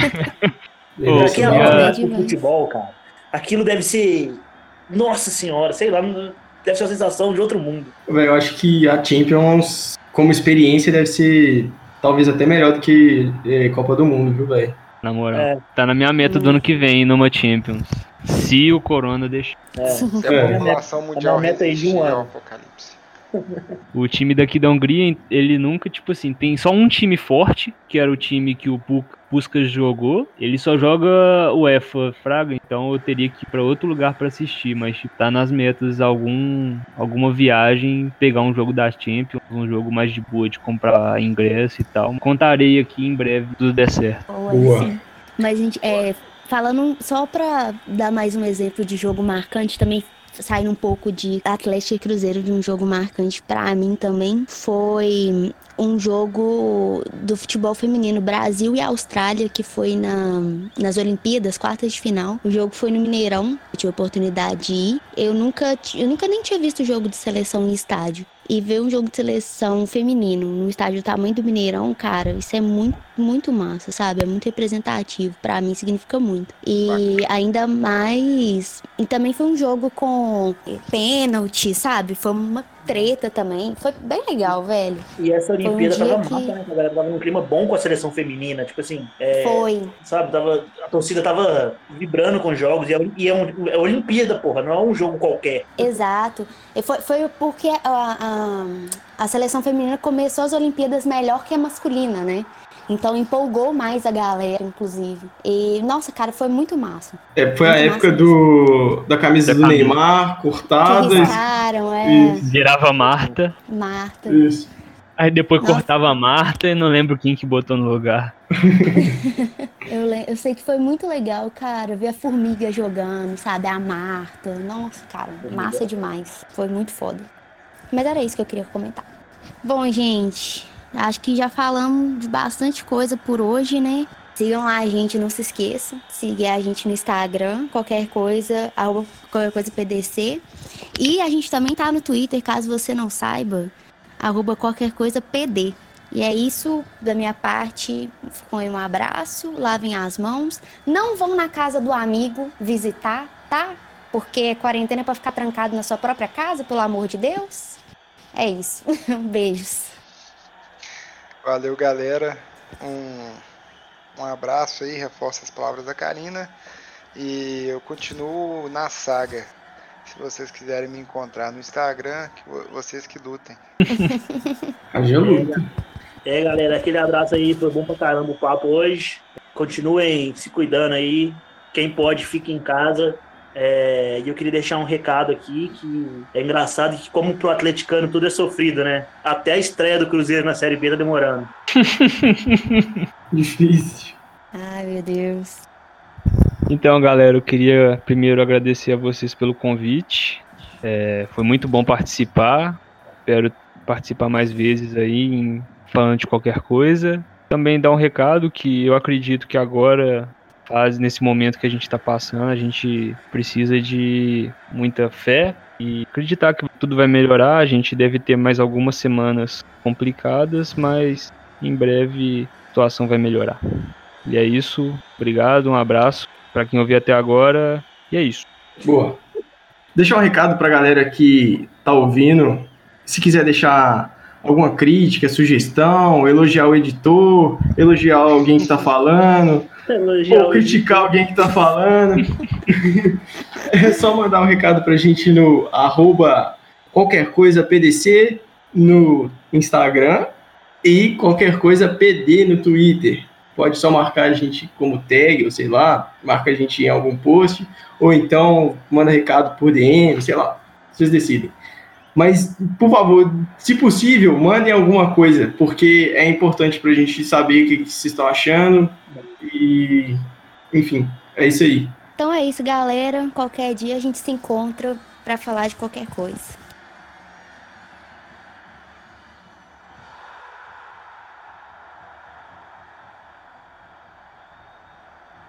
Pô, Pra quem é minha- apaixonado por futebol, cara, aquilo deve ser, nossa senhora, sei lá, deve ser uma sensação de outro mundo. Velho, eu acho que a Champions, como experiência, deve ser talvez até melhor do que é, Copa do Mundo, viu, velho? Na moral, É. tá na minha meta do ano que vem, numa Champions. Se o Corona deixar. É. Se a É. população mundial uma meta aí de um resistir ao ano. apocalipse. O time daqui da Hungria, ele nunca, tipo assim, tem só um time forte, que era o time que o Pu- Puskás jogou. Ele só joga o UEFA Fraga, então eu teria que ir pra outro lugar pra assistir, mas tipo, tá nas metas algum, alguma viagem, pegar um jogo da Champions, um jogo mais de boa de comprar ingresso e tal. Contarei aqui em breve, se tudo der certo. Boa, Boa. sim. Mas, gente, é, falando só pra dar mais um exemplo de jogo marcante, também saindo um pouco de Atlético e Cruzeiro, de um jogo marcante pra mim também, foi um jogo do futebol feminino Brasil e Austrália, que foi na, nas Olimpíadas, quartas de final. O jogo foi no Mineirão, eu tive a oportunidade de ir. Eu nunca, ti- eu nunca nem tinha visto jogo de seleção em estádio. E ver um jogo de seleção feminino no estádio do tamanho do Mineirão, cara, isso é muito, muito massa, sabe? É muito representativo. Pra mim significa muito. E ainda mais... E também foi um jogo com pênalti, sabe? Foi uma treta também. Foi bem legal, velho. E essa Foi um Olimpíada dia tava que- massa, né? A galera tava num clima bom com a seleção feminina. Tipo assim, é, Foi. sabe? Tava, a torcida tava vibrando com os jogos. E é, e é, um, é Olimpíada, porra. Não é um jogo qualquer. Exato. E foi, foi porque a, a, a seleção feminina começou as Olimpíadas melhor que a masculina, né? Então empolgou mais a galera, inclusive. E, nossa, cara, foi muito massa. É, foi a Muito época massa do, da camisa Da do camisa. Neymar, Que cortada. riscaram, é. Isso. Virava Marta, Marta. Isso. aí depois Nossa. cortava a Marta e não lembro quem que botou no lugar. Eu, le- eu sei que foi muito legal, cara, ver a Formiga jogando, sabe? A Marta. Nossa, cara, massa demais. Foi muito foda. Mas era isso que eu queria comentar. Bom, gente, acho que já falamos de bastante coisa por hoje, né? Sigam lá a gente, não se esqueçam. Seguir a gente no Instagram, qualquer coisa, arroba qualquer coisa P D C. E a gente também tá no Twitter, caso você não saiba, arroba qualquer coisa P D. E é isso da minha parte. Foi um abraço, lavem as mãos. Não vão na casa do amigo visitar, tá? Porque quarentena é pra ficar trancado na sua própria casa, pelo amor de Deus. É isso. Beijos. Valeu, galera. Um, um abraço aí, reforça as palavras da Karina. E eu continuo na saga. Se vocês quiserem me encontrar no Instagram, que vo- vocês que lutem. Haja luta. E aí, galera, aquele abraço aí. Foi bom pra caramba o papo hoje. Continuem se cuidando aí. Quem pode, fique em casa. É, e eu queria deixar um recado aqui, que é engraçado que como pro atleticano tudo é sofrido, né? Até a estreia do Cruzeiro na Série B tá demorando. Difícil. Ai, meu Deus. Então, galera, eu queria primeiro agradecer a vocês pelo convite. É, foi muito bom participar. Espero participar mais vezes aí, em- falando de qualquer coisa. Também dar um recado que eu acredito que agora, fase, nesse momento que a gente está passando, a gente precisa de muita fé, e acreditar que tudo vai melhorar. A gente deve ter mais algumas semanas complicadas, mas em breve a situação vai melhorar. E é isso, obrigado, um abraço para quem ouviu até agora, e é isso. Boa. Deixar um recado pra galera que tá ouvindo, se quiser deixar alguma crítica, sugestão, elogiar o editor, elogiar alguém que tá falando, Elogiar ou criticar alguém que tá falando, é só mandar um recado pra gente no arroba qualquer coisa P D C no Instagram e qualquer coisa P D no Twitter. Pode só marcar a gente como tag, ou sei lá, marca a gente em algum post, ou então manda recado por D M, sei lá, vocês decidem. Mas, por favor, se possível, mandem alguma coisa, porque é importante pra gente saber o que vocês estão achando. E, enfim, é isso aí. Então é isso, galera. Qualquer dia a gente se encontra pra falar de qualquer coisa.